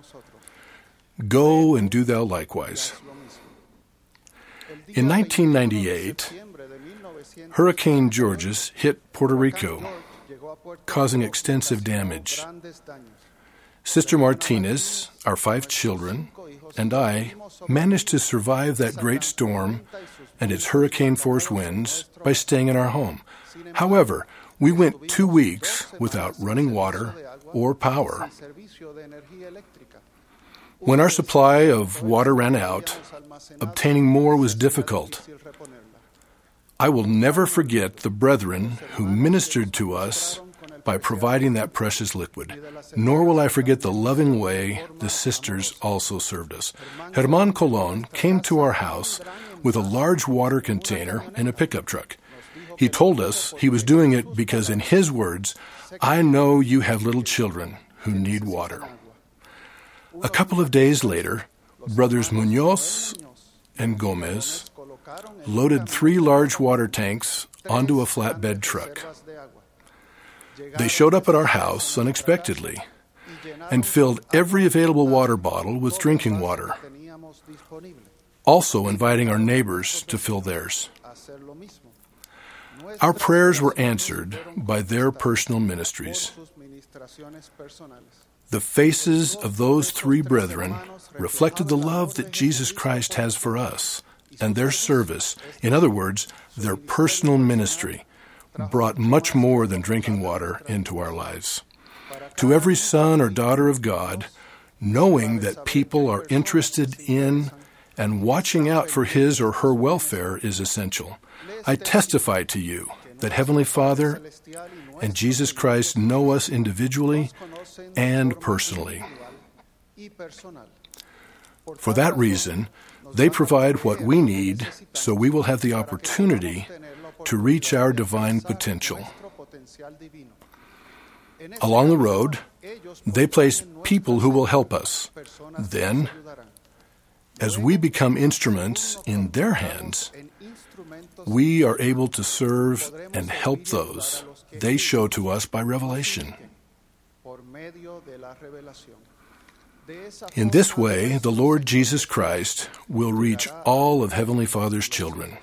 Go and do thou likewise. In nineteen ninety-eight, Hurricane Georges hit Puerto Rico, causing extensive damage. Sister Martinez, our five children, and I managed to survive that great storm and its hurricane-force winds by staying in our home. However, we went two weeks without running water or power. When our supply of water ran out, obtaining more was difficult. I will never forget the brethren who ministered to us by providing that precious liquid, nor will I forget the loving way the sisters also served us. Herman Colon came to our house with a large water container in a pickup truck. He told us he was doing it because, in his words, "I know you have little children who need water." A couple of days later, Brothers Munoz and Gomez loaded three large water tanks onto a flatbed truck. They showed up at our house unexpectedly and filled every available water bottle with drinking water, also inviting our neighbors to fill theirs. Our prayers were answered by their personal ministries. The faces of those three brethren reflected the love that Jesus Christ has for us, and their service, in other words, their personal ministry, brought much more than drinking water into our lives. To every son or daughter of God, knowing that people are interested in and watching out for his or her welfare is essential. I testify to you that Heavenly Father and Jesus Christ know us individually and personally. For that reason, they provide what we need so we will have the opportunity to reach our divine potential. Along the road, they place people who will help us. Then, as we become instruments in their hands, we are able to serve and help those they show to us by revelation. In this way, the Lord Jesus Christ will reach all of Heavenly Father's children.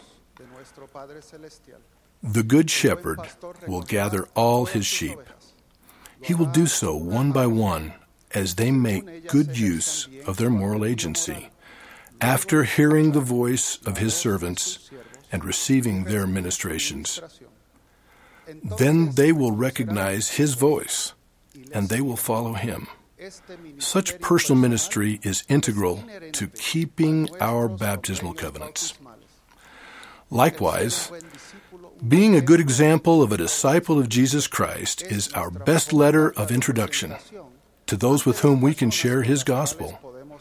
The Good Shepherd will gather all his sheep. He will do so one by one as they make good use of their moral agency, after hearing the voice of his servants and receiving their ministrations. Then they will recognize his voice, and they will follow him. Such personal ministry is integral to keeping our baptismal covenants. Likewise, being a good example of a disciple of Jesus Christ is our best letter of introduction to those with whom we can share his gospel.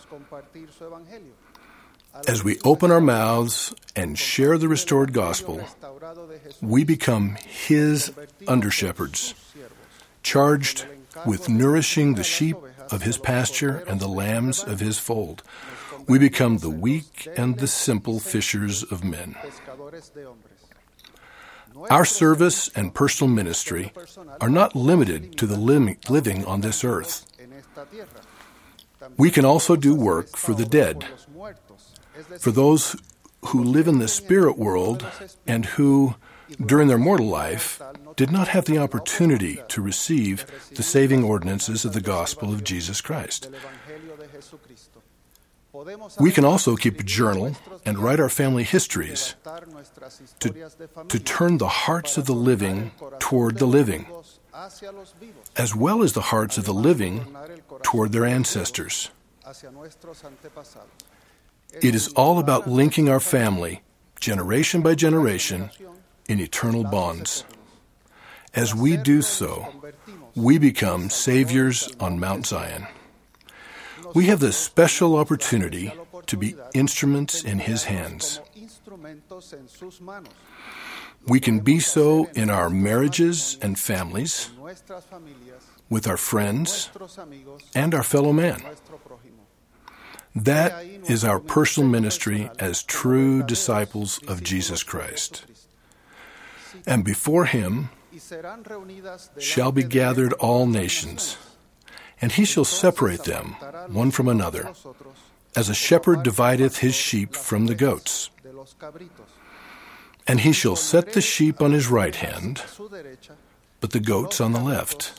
As we open our mouths and share the restored gospel, we become his under-shepherds, charged with nourishing the sheep of his pasture and the lambs of his fold. We become the weak and the simple fishers of men. Our service and personal ministry are not limited to the living on this earth. We can also do work for the dead, for those who live in the spirit world and who, during their mortal life, did not have the opportunity to receive the saving ordinances of the gospel of Jesus Christ. We can also keep a journal and write our family histories to, to turn the hearts of the living toward the living, as well as the hearts of the living toward their ancestors. It is all about linking our family, generation by generation, in eternal bonds. As we do so, we become saviors on Mount Zion. We have the special opportunity to be instruments in his hands. We can be so in our marriages and families, with our friends, and our fellow man. That is our personal ministry as true disciples of Jesus Christ. And before him shall be gathered all nations, and he shall separate them one from another, as a shepherd divideth his sheep from the goats. And he shall set the sheep on his right hand, but the goats on the left.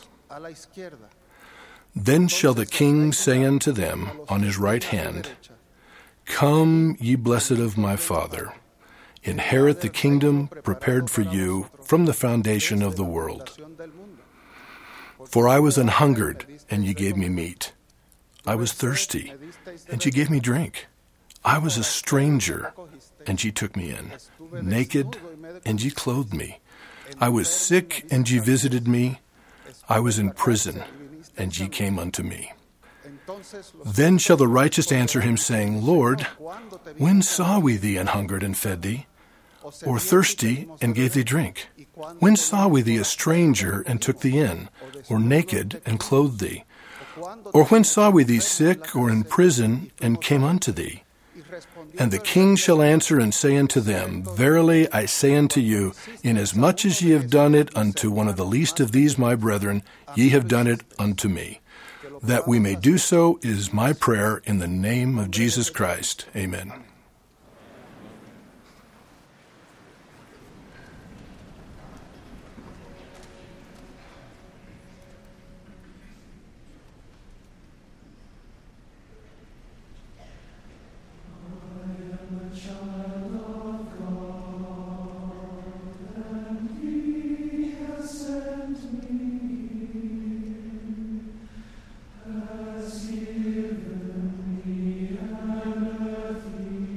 Then shall the king say unto them on his right hand, Come, ye blessed of my Father, inherit the kingdom prepared for you from the foundation of the world. For I was an hungered, and ye gave me meat. I was thirsty, and ye gave me drink. I was a stranger, and ye took me in. Naked, and ye clothed me. I was sick, and ye visited me. I was in prison, and ye came unto me. Then shall the righteous answer him, saying, Lord, when saw we thee an hungered and fed thee, or thirsty and gave thee drink? When saw we thee a stranger and took thee in, or naked and clothed thee? Or when saw we thee sick or in prison, and came unto thee? And the king shall answer and say unto them, Verily I say unto you, inasmuch as ye have done it unto one of the least of these my brethren, ye have done it unto me. That we may do so is my prayer in the name of Jesus Christ. Amen. Has given me an earthly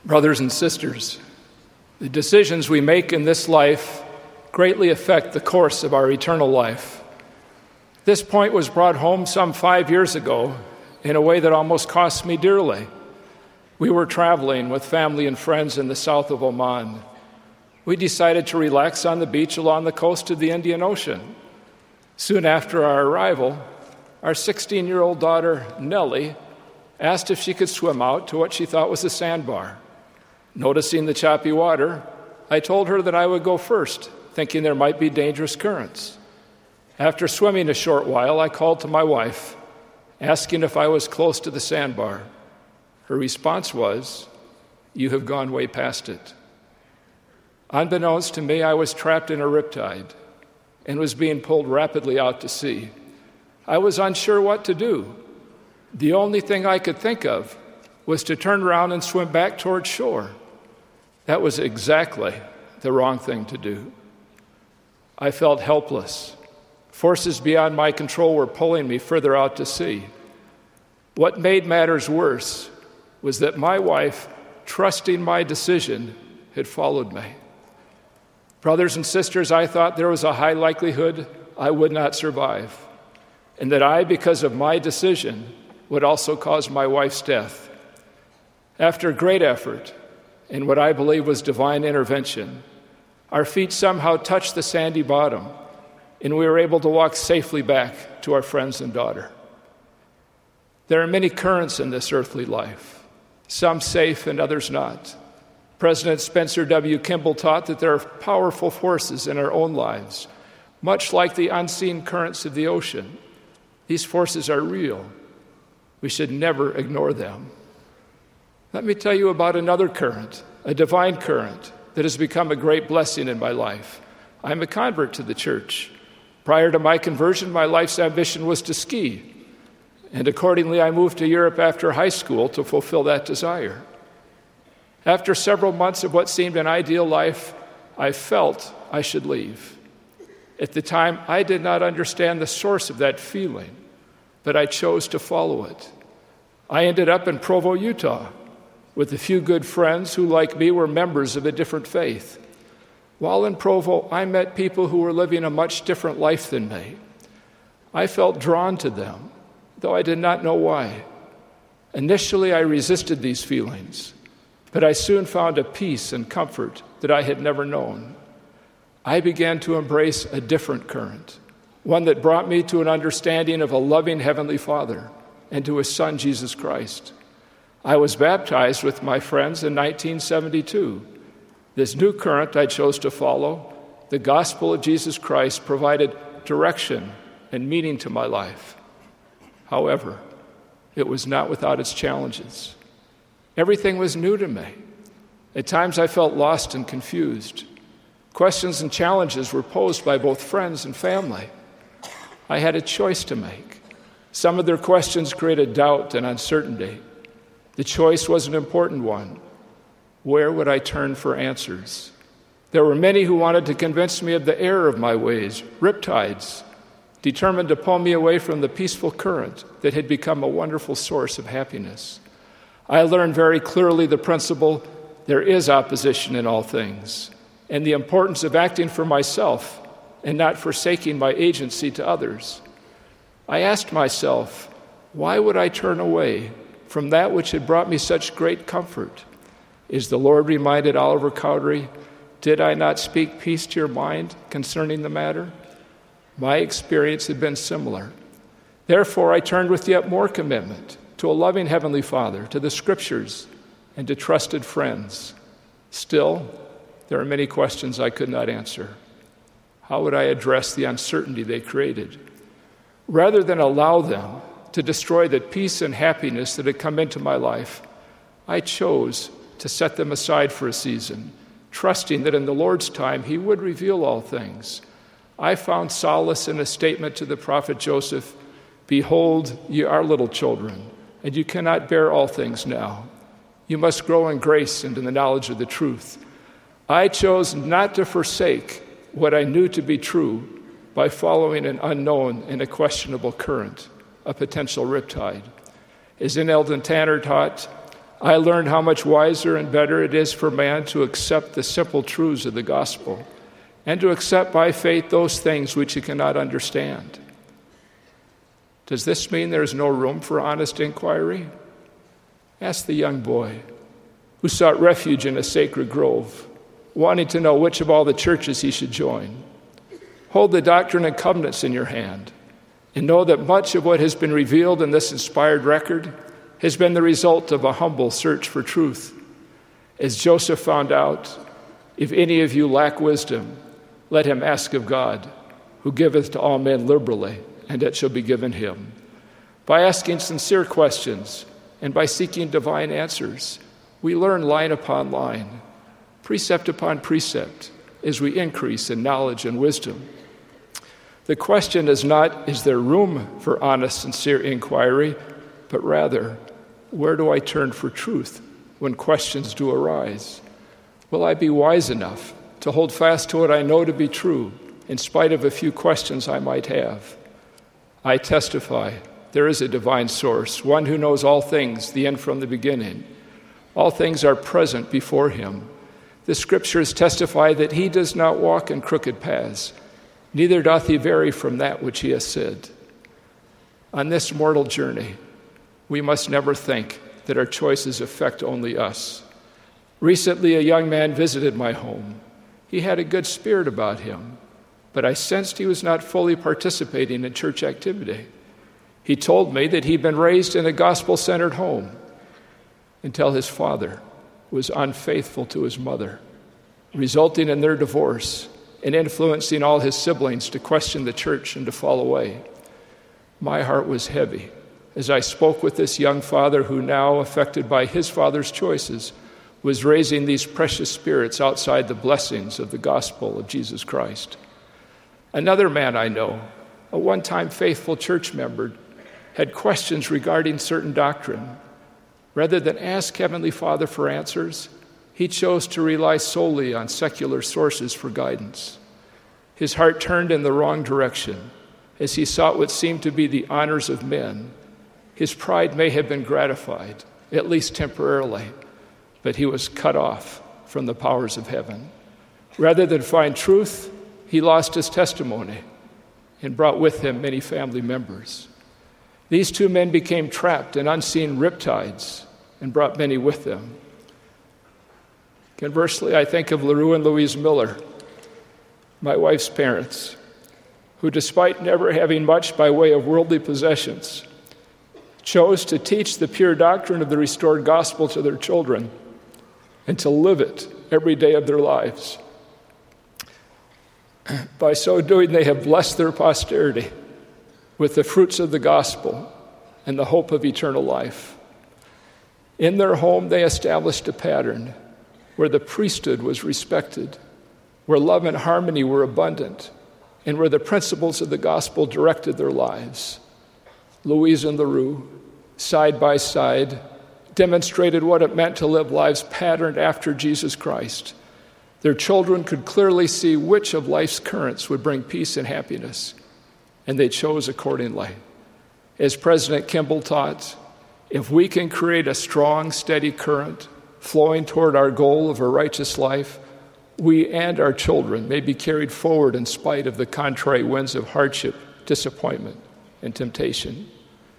Brothers and sisters, the decisions we make in this life greatly affect the course of our eternal life. This point was brought home some five years ago in a way that almost cost me dearly. We were traveling with family and friends in the south of Oman. We decided to relax on the beach along the coast of the Indian Ocean. Soon after our arrival, our sixteen-year-old daughter, Nellie, asked if she could swim out to what she thought was a sandbar. Noticing the choppy water, I told her that I would go first, thinking there might be dangerous currents. After swimming a short while, I called to my wife, asking if I was close to the sandbar. Her response was, "You have gone way past it." Unbeknownst to me, I was trapped in a riptide and was being pulled rapidly out to sea. I was unsure what to do. The only thing I could think of was to turn around and swim back toward shore. That was exactly the wrong thing to do. I felt helpless. Forces beyond my control were pulling me further out to sea. What made matters worse was that my wife, trusting my decision, had followed me. Brothers and sisters, I thought there was a high likelihood I would not survive, and that I, because of my decision, would also cause my wife's death. After great effort, and what I believe was divine intervention, our feet somehow touched the sandy bottom, and we were able to walk safely back to our friends and daughter. There are many currents in this earthly life, some safe and others not. President Spencer W. Kimball taught that there are powerful forces in our own lives, much like the unseen currents of the ocean. These forces are real. We should never ignore them. Let me tell you about another current, a divine current that has become a great blessing in my life. I'm a convert to the church. Prior to my conversion, my life's ambition was to ski, and accordingly I moved to Europe after high school to fulfill that desire. After several months of what seemed an ideal life, I felt I should leave. At the time, I did not understand the source of that feeling, but I chose to follow it. I ended up in Provo, Utah, with a few good friends who, like me, were members of a different faith. While in Provo, I met people who were living a much different life than me. I felt drawn to them, though I did not know why. Initially, I resisted these feelings, but I soon found a peace and comfort that I had never known. I began to embrace a different current, one that brought me to an understanding of a loving Heavenly Father and to His Son, Jesus Christ. I was baptized with my friends in nineteen seventy-two. This new current I chose to follow, the gospel of Jesus Christ, provided direction and meaning to my life. However, it was not without its challenges. Everything was new to me. At times I felt lost and confused. Questions and challenges were posed by both friends and family. I had a choice to make. Some of their questions created doubt and uncertainty. The choice was an important one. Where would I turn for answers? There were many who wanted to convince me of the error of my ways, riptides, determined to pull me away from the peaceful current that had become a wonderful source of happiness. I learned very clearly the principle, there is opposition in all things, and the importance of acting for myself and not forsaking my agency to others. I asked myself, why would I turn away from that which had brought me such great comfort? Is the Lord reminded Oliver Cowdery, did I not speak peace to your mind concerning the matter? My experience had been similar. Therefore, I turned with yet more commitment to a loving Heavenly Father, to the Scriptures, and to trusted friends. Still, there are many questions I could not answer. How would I address the uncertainty they created? Rather than allow them to destroy the peace and happiness that had come into my life, I chose to set them aside for a season, trusting that in the Lord's time He would reveal all things. I found solace in a statement to the prophet Joseph, behold, ye are little children, and you cannot bear all things now. You must grow in grace and in the knowledge of the truth. I chose not to forsake what I knew to be true by following an unknown and a questionable current, a potential riptide. As N. Eldon Tanner taught, I learned how much wiser and better it is for man to accept the simple truths of the gospel and to accept by faith those things which he cannot understand. Does this mean there is no room for honest inquiry? Ask the young boy who sought refuge in a sacred grove, wanting to know which of all the churches he should join. Hold the Doctrine and Covenants in your hand and know that much of what has been revealed in this inspired record has been the result of a humble search for truth. As Joseph found out, if any of you lack wisdom, let him ask of God, who giveth to all men liberally, and it shall be given him. By asking sincere questions and by seeking divine answers, we learn line upon line, precept upon precept, as we increase in knowledge and wisdom. The question is not, is there room for honest, sincere inquiry, but rather, where do I turn for truth when questions do arise? Will I be wise enough to hold fast to what I know to be true, in spite of a few questions I might have? I testify there is a divine source, one who knows all things, the end from the beginning. All things are present before him. The scriptures testify that he does not walk in crooked paths, neither doth he vary from that which he has said. On this mortal journey, we must never think that our choices affect only us. Recently, a young man visited my home. He had a good spirit about him, but I sensed he was not fully participating in church activity. He told me that he'd been raised in a gospel-centered home until his father was unfaithful to his mother, resulting in their divorce and influencing all his siblings to question the church and to fall away. My heart was heavy as I spoke with this young father who, now affected by his father's choices, was raising these precious spirits outside the blessings of the gospel of Jesus Christ. Another man I know, a one-time faithful church member, had questions regarding certain doctrine. Rather than ask Heavenly Father for answers, he chose to rely solely on secular sources for guidance. His heart turned in the wrong direction as he sought what seemed to be the honors of men. His pride may have been gratified, at least temporarily, but he was cut off from the powers of heaven. Rather than find truth, he lost his testimony and brought with him many family members. These two men became trapped in unseen riptides and brought many with them. Conversely, I think of LaRue and Louise Miller, my wife's parents, who, despite never having much by way of worldly possessions, chose to teach the pure doctrine of the restored gospel to their children and to live it every day of their lives. By so doing, they have blessed their posterity with the fruits of the gospel and the hope of eternal life. In their home, they established a pattern where the priesthood was respected, where love and harmony were abundant, and where the principles of the gospel directed their lives. Louise and LaRue, side by side, demonstrated what it meant to live lives patterned after Jesus Christ. Their children could clearly see which of life's currents would bring peace and happiness, and they chose accordingly. As President Kimball taught, if we can create a strong, steady current flowing toward our goal of a righteous life, we and our children may be carried forward in spite of the contrary winds of hardship, disappointment, and temptation.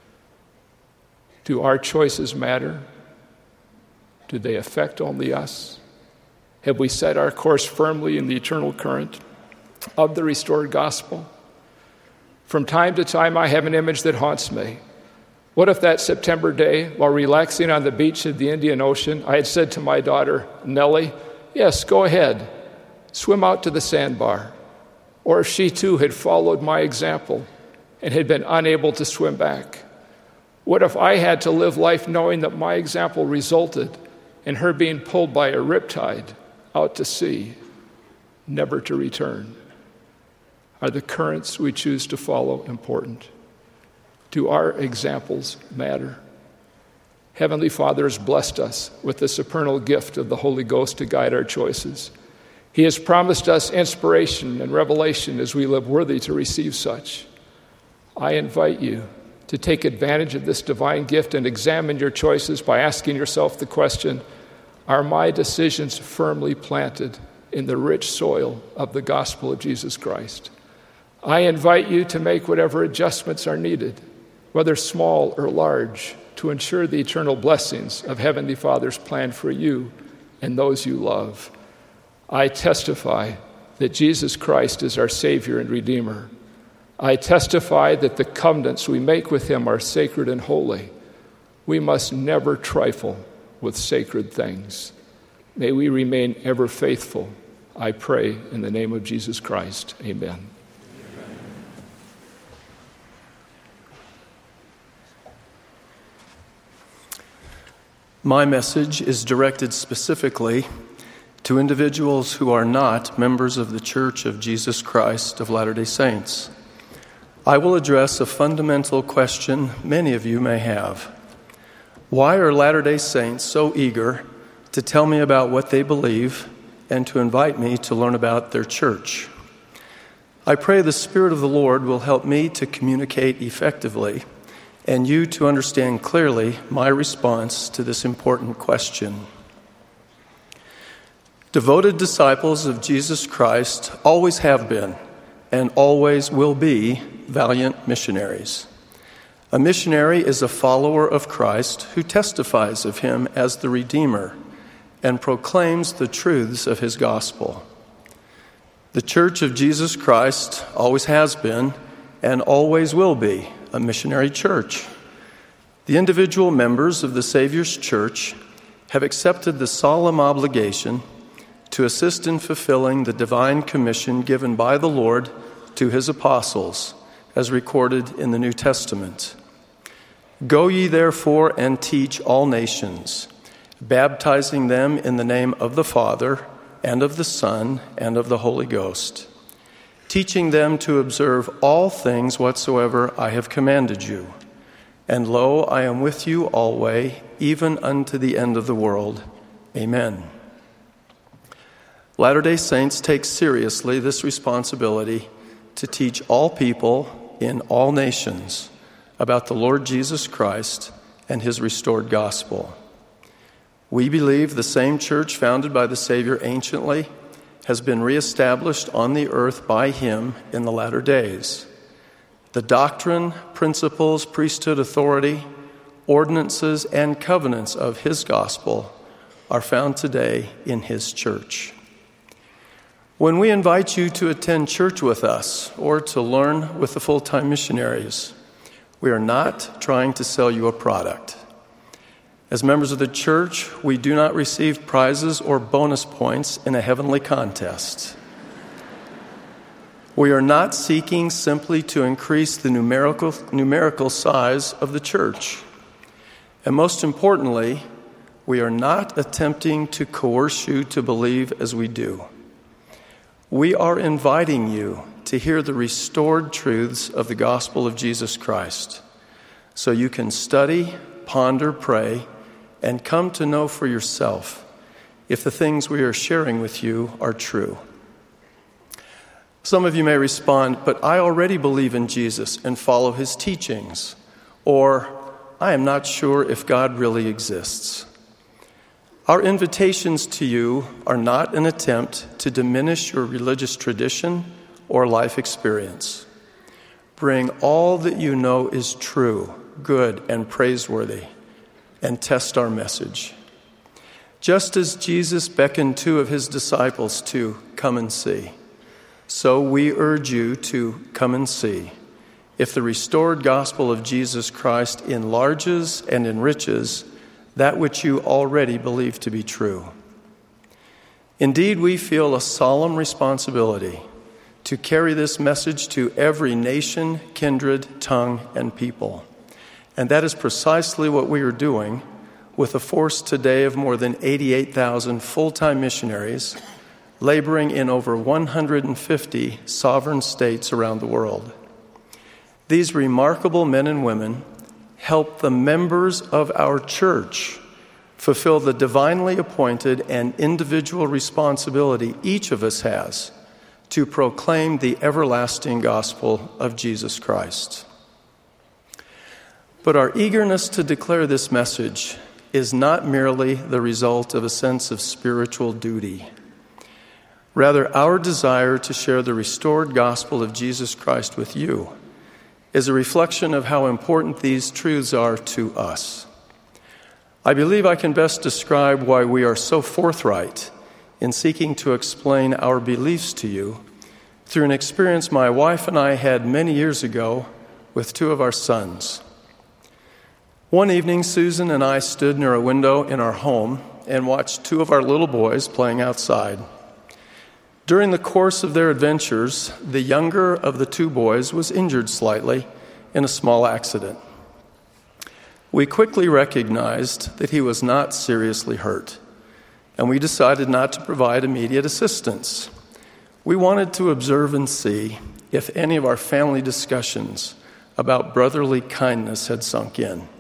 Do our choices matter? Do they affect only us? Have we set our course firmly in the eternal current of the restored gospel? From time to time, I have an image that haunts me. What if that September day, while relaxing on the beach of the Indian Ocean, I had said to my daughter, Nellie, yes, go ahead, swim out to the sandbar. Or if she too had followed my example and had been unable to swim back. What if I had to live life knowing that my example resulted in her being pulled by a riptide out to sea, never to return? Are the currents we choose to follow important? Do our examples matter? Heavenly Father has blessed us with the supernal gift of the Holy Ghost to guide our choices. He has promised us inspiration and revelation as we live worthy to receive such. I invite you to take advantage of this divine gift and examine your choices by asking yourself the question, are my decisions firmly planted in the rich soil of the gospel of Jesus Christ? I invite you to make whatever adjustments are needed, whether small or large, to ensure the eternal blessings of Heavenly Father's plan for you and those you love. I testify that Jesus Christ is our Savior and Redeemer. I testify that the covenants we make with Him are sacred and holy. We must never trifle with sacred things. May we remain ever faithful. I pray in the name of Jesus Christ. Amen. My message is directed specifically to individuals who are not members of the Church of Jesus Christ of Latter-day Saints. I will address a fundamental question many of you may have. Why are Latter-day Saints so eager to tell me about what they believe and to invite me to learn about their church? I pray the Spirit of the Lord will help me to communicate effectively and you to understand clearly my response to this important question. Devoted disciples of Jesus Christ always have been and always will be valiant missionaries. A missionary is a follower of Christ who testifies of Him as the Redeemer and proclaims the truths of His gospel. The Church of Jesus Christ always has been and always will be a missionary church. The individual members of the Savior's Church have accepted the solemn obligation to assist in fulfilling the divine commission given by the Lord to His apostles, as recorded in the New Testament. Go ye therefore and teach all nations, baptizing them in the name of the Father, and of the Son, and of the Holy Ghost, teaching them to observe all things whatsoever I have commanded you. And lo, I am with you always, even unto the end of the world. Amen. Latter-day Saints take seriously this responsibility to teach all people in all nations about the Lord Jesus Christ and His restored gospel. We believe the same church founded by the Savior anciently has been reestablished on the earth by Him in the latter days. The doctrine, principles, priesthood authority, ordinances, and covenants of His gospel are found today in His church. When we invite you to attend church with us or to learn with the full-time missionaries, we are not trying to sell you a product. As members of the church, we do not receive prizes or bonus points in a heavenly contest. We are not seeking simply to increase the numerical, numerical size of the church. And most importantly, we are not attempting to coerce you to believe as we do. We are inviting you to hear the restored truths of the gospel of Jesus Christ so you can study, ponder, pray, and come to know for yourself if the things we are sharing with you are true. Some of you may respond, but I already believe in Jesus and follow His teachings, or I am not sure if God really exists. Our invitations to you are not an attempt to diminish your religious tradition or life experience. Bring all that you know is true, good, and praiseworthy, and test our message. Just as Jesus beckoned two of His disciples to come and see, so we urge you to come and see if the restored gospel of Jesus Christ enlarges and enriches that which you already believe to be true. Indeed, we feel a solemn responsibility to carry this message to every nation, kindred, tongue, and people. And that is precisely what we are doing with a force today of more than eighty-eight thousand full-time missionaries laboring in over one hundred fifty sovereign states around the world. These remarkable men and women help the members of our church fulfill the divinely appointed and individual responsibility each of us has to proclaim the everlasting gospel of Jesus Christ. But our eagerness to declare this message is not merely the result of a sense of spiritual duty. Rather, our desire to share the restored gospel of Jesus Christ with you is a reflection of how important these truths are to us. I believe I can best describe why we are so forthright in seeking to explain our beliefs to you through an experience my wife and I had many years ago with two of our sons. One evening, Susan and I stood near a window in our home and watched two of our little boys playing outside. During the course of their adventures, the younger of the two boys was injured slightly in a small accident. We quickly recognized that he was not seriously hurt, and we decided not to provide immediate assistance. We wanted to observe and see if any of our family discussions about brotherly kindness had sunk in.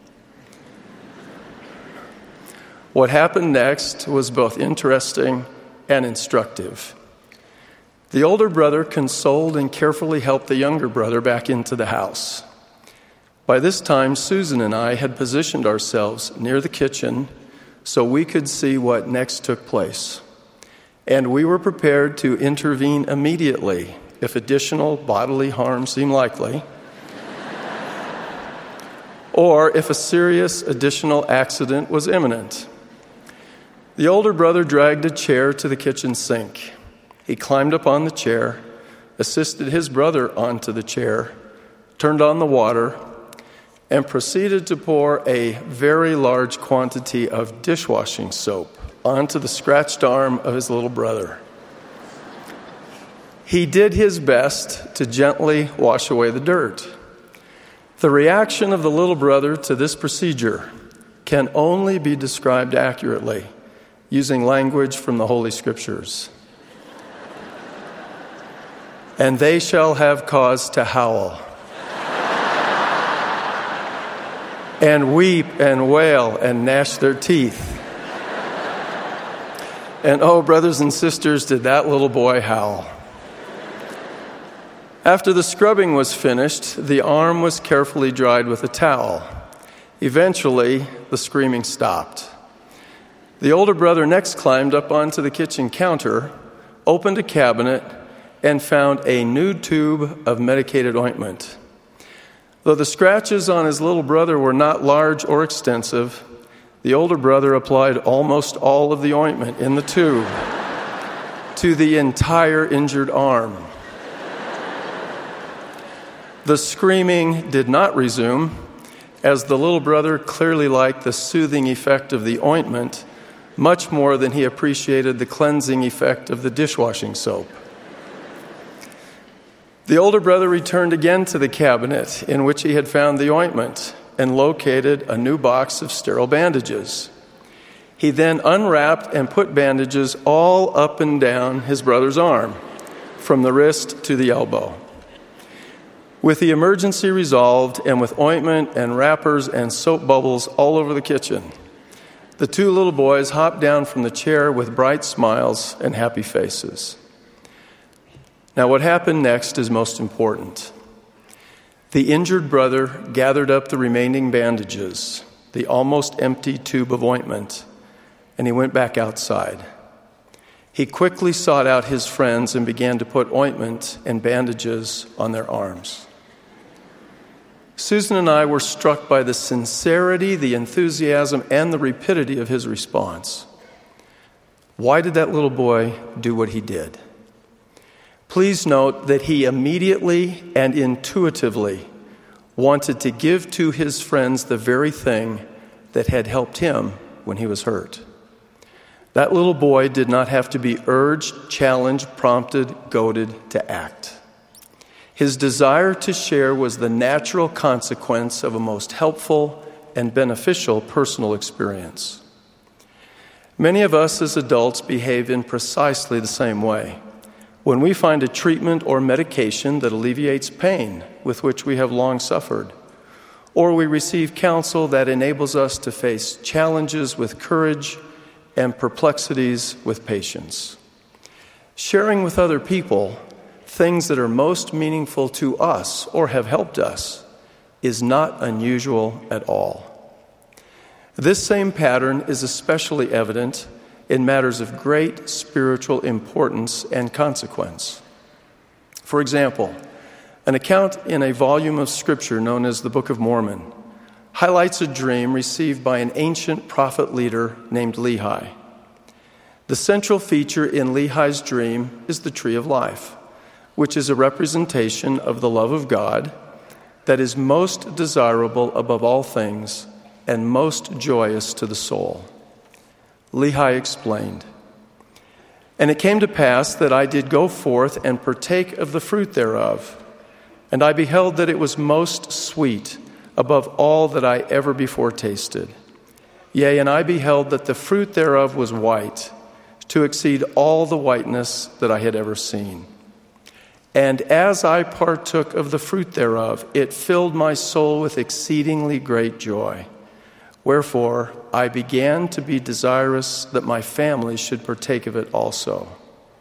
What happened next was both interesting and instructive. The older brother consoled and carefully helped the younger brother back into the house. By this time, Susan and I had positioned ourselves near the kitchen so we could see what next took place. And we were prepared to intervene immediately if additional bodily harm seemed likely, or if a serious additional accident was imminent. The older brother dragged a chair to the kitchen sink. He climbed up on the chair, assisted his brother onto the chair, turned on the water, and proceeded to pour a very large quantity of dishwashing soap onto the scratched arm of his little brother. He did his best to gently wash away the dirt. The reaction of the little brother to this procedure can only be described accurately using language from the Holy Scriptures. And they shall have cause to howl, and weep and wail and gnash their teeth. And oh, brothers and sisters, did that little boy howl. After the scrubbing was finished, the arm was carefully dried with a towel. Eventually, the screaming stopped. The older brother next climbed up onto the kitchen counter, opened a cabinet, and found a new tube of medicated ointment. Though the scratches on his little brother were not large or extensive, the older brother applied almost all of the ointment in the tube to the entire injured arm. The screaming did not resume, as the little brother clearly liked the soothing effect of the ointment much more than he appreciated the cleansing effect of the dishwashing soap. The older brother returned again to the cabinet in which he had found the ointment and located a new box of sterile bandages. He then unwrapped and put bandages all up and down his brother's arm, from the wrist to the elbow. With the emergency resolved and with ointment and wrappers and soap bubbles all over the kitchen, the two little boys hopped down from the chair with bright smiles and happy faces. Now, what happened next is most important. The injured brother gathered up the remaining bandages, the almost empty tube of ointment, and he went back outside. He quickly sought out his friends and began to put ointment and bandages on their arms. Susan and I were struck by the sincerity, the enthusiasm, and the rapidity of his response. Why did that little boy do what he did? Please note that he immediately and intuitively wanted to give to his friends the very thing that had helped him when he was hurt. That little boy did not have to be urged, challenged, prompted, goaded to act. His desire to share was the natural consequence of a most helpful and beneficial personal experience. Many of us as adults behave in precisely the same way. When we find a treatment or medication that alleviates pain with which we have long suffered, or we receive counsel that enables us to face challenges with courage and perplexities with patience. Sharing with other people things that are most meaningful to us or have helped us is not unusual at all. This same pattern is especially evident in matters of great spiritual importance and consequence. For example, an account in a volume of Scripture known as the Book of Mormon highlights a dream received by an ancient prophet leader named Lehi. The central feature in Lehi's dream is the tree of life, which is a representation of the love of God that is most desirable above all things and most joyous to the soul. Lehi explained, "And it came to pass that I did go forth and partake of the fruit thereof, and I beheld that it was most sweet above all that I ever before tasted. Yea, and I beheld that the fruit thereof was white, to exceed all the whiteness that I had ever seen. And as I partook of the fruit thereof, it filled my soul with exceedingly great joy. Wherefore I began to be desirous that my family should partake of it also."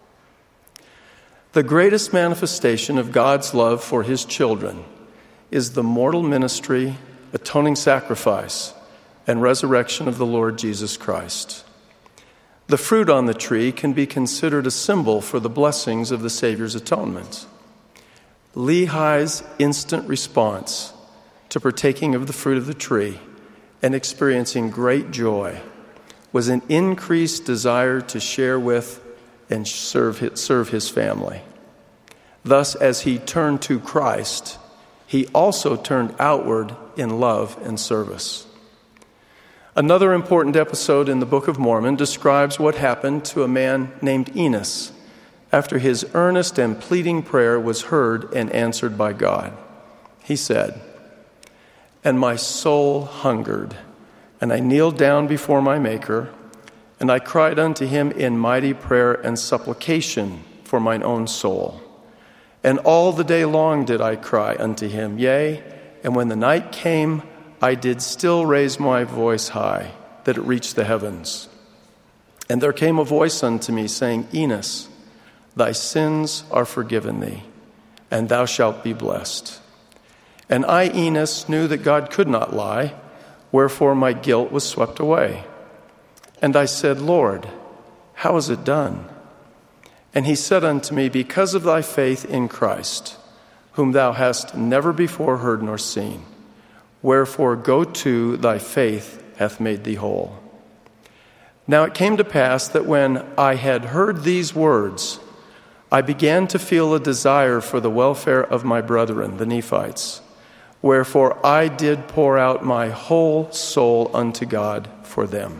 The greatest manifestation of God's love for his children is the mortal ministry, atoning sacrifice, and resurrection of the Lord Jesus Christ. The fruit on the tree can be considered a symbol for the blessings of the Savior's atonement. Lehi's instant response to partaking of the fruit of the tree and experiencing great joy was an increased desire to share with and serve his, serve his family. Thus, as he turned to Christ, he also turned outward in love and service. Another important episode in the Book of Mormon describes what happened to a man named Enos after his earnest and pleading prayer was heard and answered by God. He said, "And my soul hungered, and I kneeled down before my Maker, and I cried unto him in mighty prayer and supplication for mine own soul. And all the day long did I cry unto him, yea, and when the night came, I did still raise my voice high, that it reached the heavens. And there came a voice unto me, saying, Enos, thy sins are forgiven thee, and thou shalt be blessed. And I, Enos, knew that God could not lie, wherefore my guilt was swept away. And I said, Lord, how is it done? And he said unto me, because of thy faith in Christ, whom thou hast never before heard nor seen. Wherefore go to, thy faith hath made thee whole. Now it came to pass that when I had heard these words, I began to feel a desire for the welfare of my brethren, the Nephites. Wherefore I did pour out my whole soul unto God for them.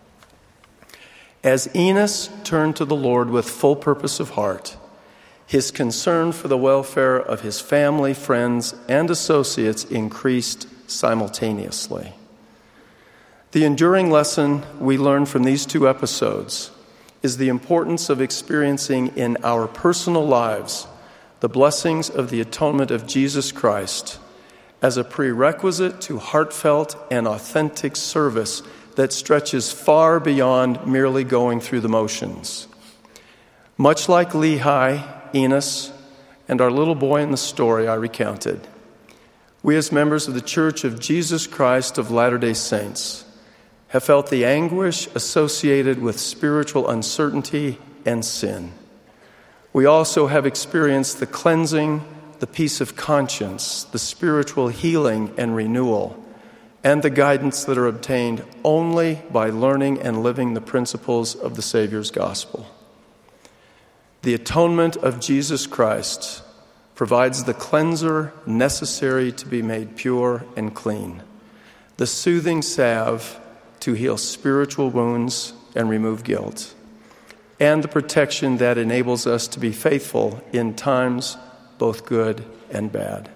As Enos turned to the Lord with full purpose of heart, his concern for the welfare of his family, friends, and associates increased simultaneously. The enduring lesson we learn from these two episodes is the importance of experiencing in our personal lives the blessings of the atonement of Jesus Christ as a prerequisite to heartfelt and authentic service that stretches far beyond merely going through the motions. Much like Lehi, Enos, and our little boy in the story I recounted, we as members of the Church of Jesus Christ of Latter-day Saints have felt the anguish associated with spiritual uncertainty and sin. We also have experienced the cleansing, the peace of conscience, the spiritual healing and renewal, and the guidance that are obtained only by learning and living the principles of the Savior's gospel. The atonement of Jesus Christ provides the cleanser necessary to be made pure and clean, the soothing salve to heal spiritual wounds and remove guilt, and the protection that enables us to be faithful in times both good and bad.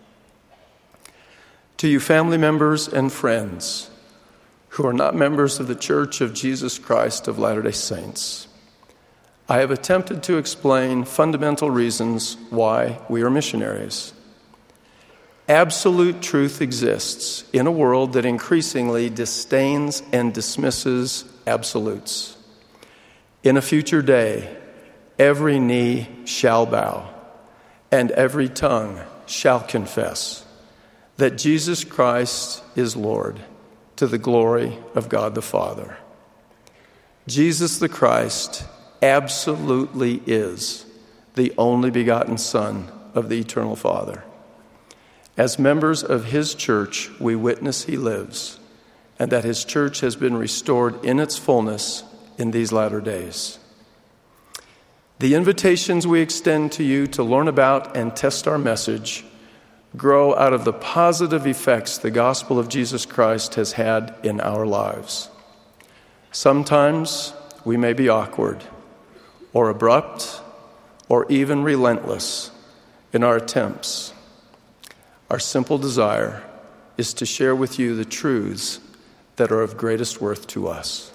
To you family members and friends who are not members of the Church of Jesus Christ of Latter-day Saints, I have attempted to explain fundamental reasons why we are missionaries. Absolute truth exists in a world that increasingly disdains and dismisses absolutes. In a future day, every knee shall bow, and every tongue shall confess that Jesus Christ is Lord, to the glory of God the Father. Jesus the Christ absolutely is the only begotten Son of the eternal Father. As members of his church, we witness he lives, and that his church has been restored in its fullness in these latter days. The invitations we extend to you to learn about and test our message grow out of the positive effects the gospel of Jesus Christ has had in our lives. Sometimes we may be awkward or abrupt or even relentless in our attempts. Our simple desire is to share with you the truths that are of greatest worth to us.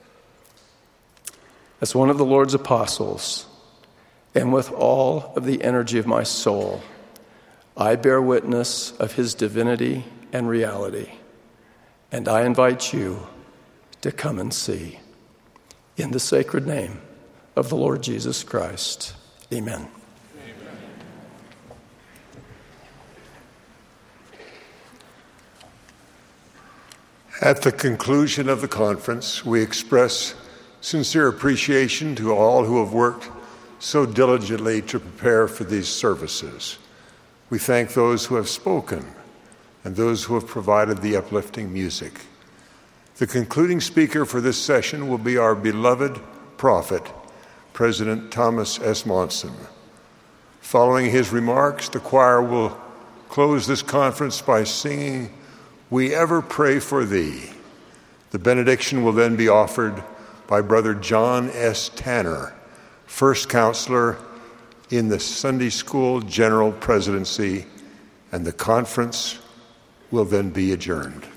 As one of the Lord's apostles, and with all of the energy of my soul, I bear witness of his divinity and reality, and I invite you to come and see. In the sacred name of the Lord Jesus Christ, amen. Amen. At the conclusion of the conference, we express sincere appreciation to all who have worked so diligently to prepare for these services. We thank those who have spoken and those who have provided the uplifting music. The concluding speaker for this session will be our beloved prophet, President Thomas S. Monson. Following his remarks, the choir will close this conference by singing, "We Ever Pray for Thee." The benediction will then be offered by Brother John S. Tanner, first counselor in the Sunday School General Presidency, and the conference will then be adjourned.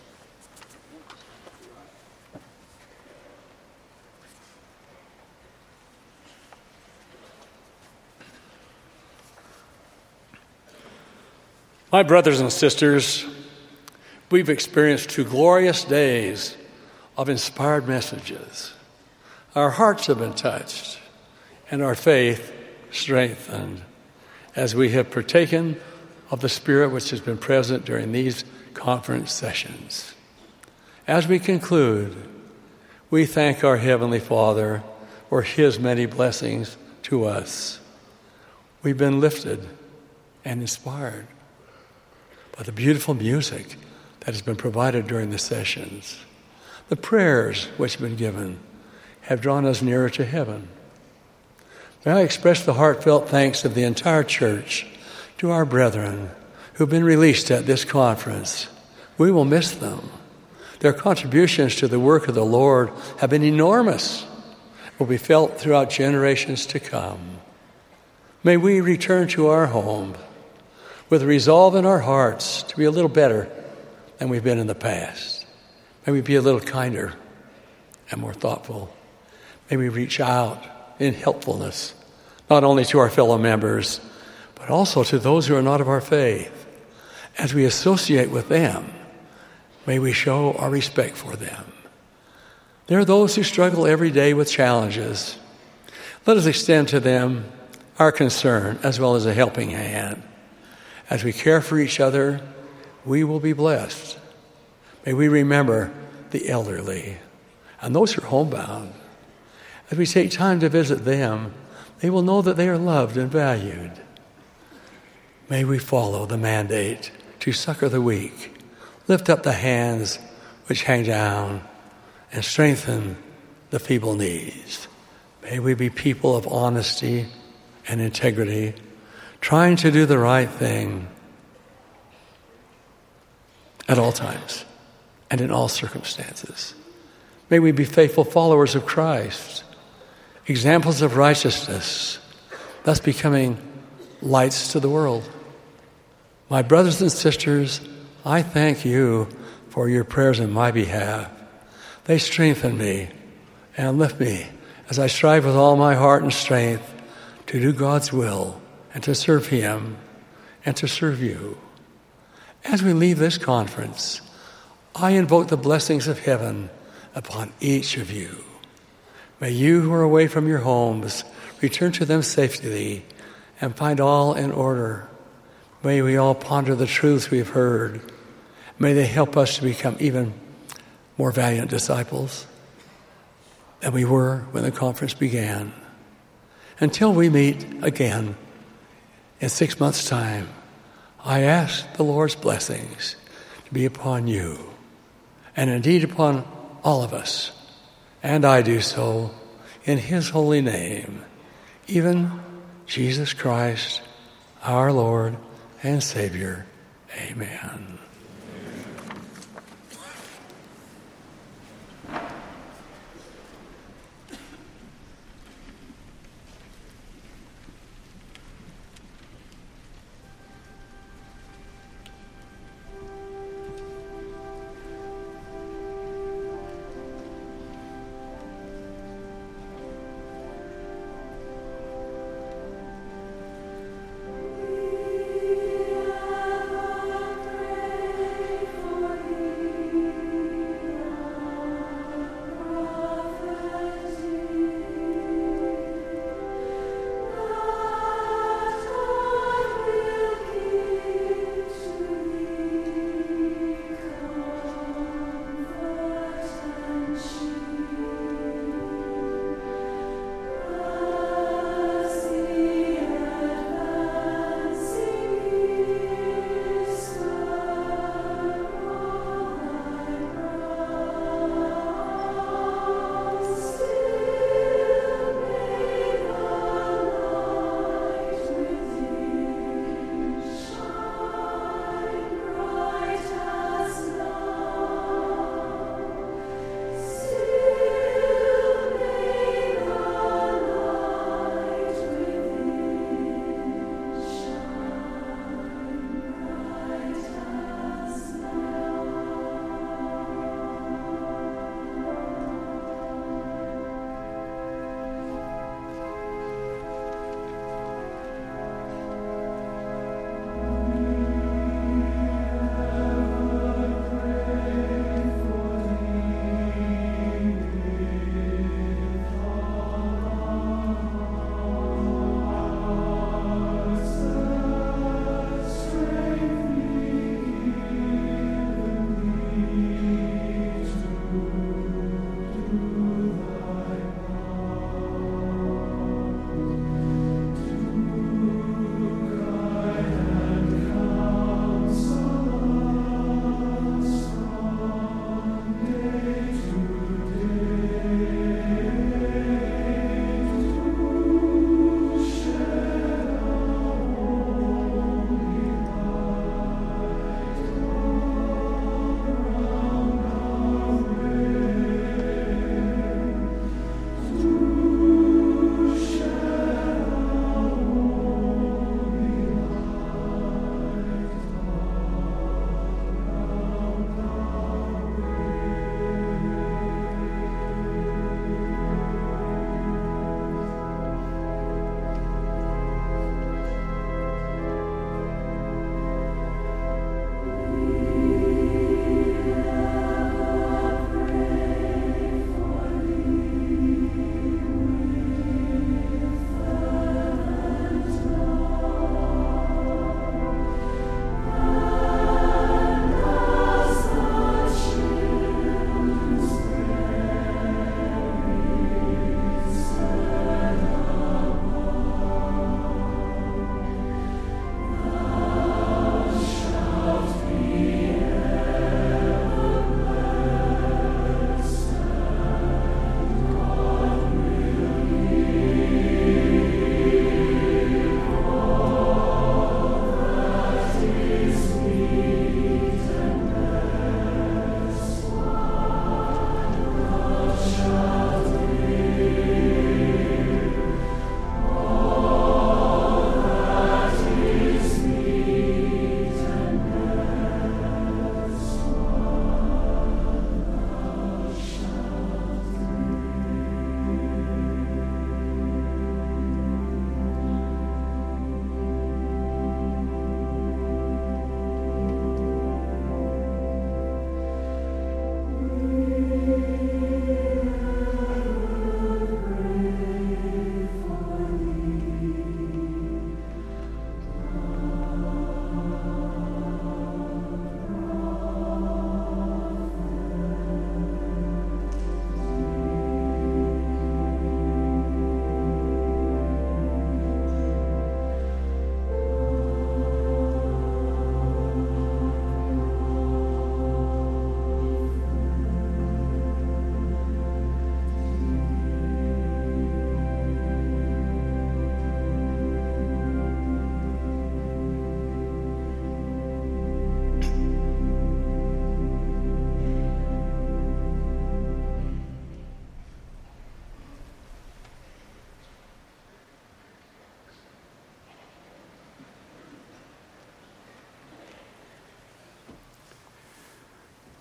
My brothers and sisters, we've experienced two glorious days of inspired messages. Our hearts have been touched and our faith strengthened as we have partaken of the Spirit which has been present during these conference sessions. As we conclude, we thank our Heavenly Father for his many blessings to us. We've been lifted and inspired by the beautiful music that has been provided during the sessions. The prayers which have been given have drawn us nearer to heaven. May I express the heartfelt thanks of the entire church to our brethren who've been released at this conference. We will miss them. Their contributions to the work of the Lord have been enormous, will be felt throughout generations to come. May we return to our home with resolve in our hearts to be a little better than we've been in the past. May we be a little kinder and more thoughtful. May we reach out in helpfulness, not only to our fellow members, but also to those who are not of our faith. As we associate with them, may we show our respect for them. There are those who struggle every day with challenges. Let us extend to them our concern as well as a helping hand. As we care for each other, we will be blessed. May we remember the elderly and those who are homebound. As we take time to visit them, they will know that they are loved and valued. May we follow the mandate to succor the weak, lift up the hands which hang down, and strengthen the feeble knees. May we be people of honesty and integrity, trying to do the right thing at all times and in all circumstances. May we be faithful followers of Christ, examples of righteousness, thus becoming lights to the world. My brothers and sisters, I thank you for your prayers in my behalf. They strengthen me and lift me as I strive with all my heart and strength to do God's will and to serve him and to serve you. As we leave this conference, I invoke the blessings of heaven upon each of you. May you who are away from your homes return to them safely and find all in order. May we all ponder the truths we've heard. May they help us to become even more valiant disciples than we were when the conference began. Until we meet again in six months' time, I ask the Lord's blessings to be upon you, and indeed upon all of us. And I do so in His holy name, even Jesus Christ, our Lord and Savior. Amen.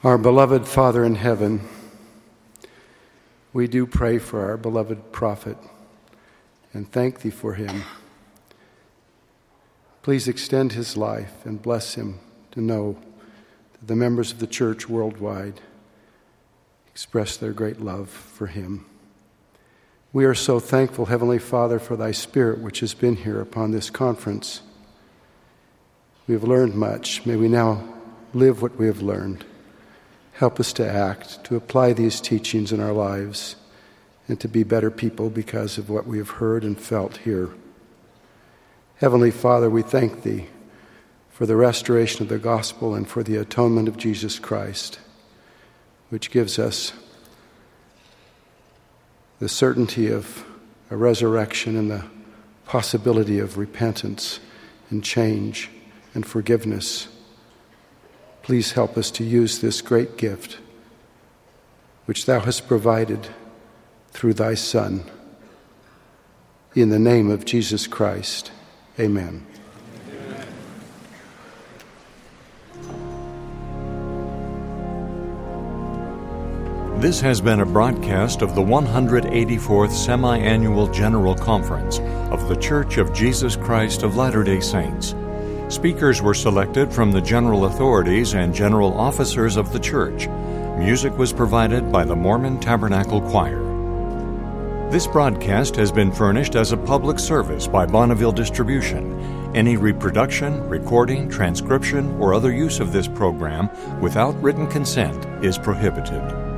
Our beloved Father in heaven, we do pray for our beloved prophet and thank thee for him. Please extend his life and bless him to know that the members of the church worldwide express their great love for him. We are so thankful, Heavenly Father, for thy Spirit which has been here upon this conference. We have learned much. May we now live what we have learned. Help us to act, to apply these teachings in our lives, and to be better people because of what we have heard and felt here. Heavenly Father, we thank thee for the restoration of the gospel and for the atonement of Jesus Christ, which gives us the certainty of a resurrection and the possibility of repentance and change and forgiveness. Please help us to use this great gift which thou hast provided through thy Son. In the name of Jesus Christ, amen. This has been a broadcast of the one hundred eighty-fourth Semi-Annual General Conference of The Church of Jesus Christ of Latter-day Saints. Speakers were selected from the general authorities and general officers of the church. Music was provided by the Mormon Tabernacle Choir. This broadcast has been furnished as a public service by Bonneville Distribution. Any reproduction, recording, transcription, or other use of this program without written consent is prohibited.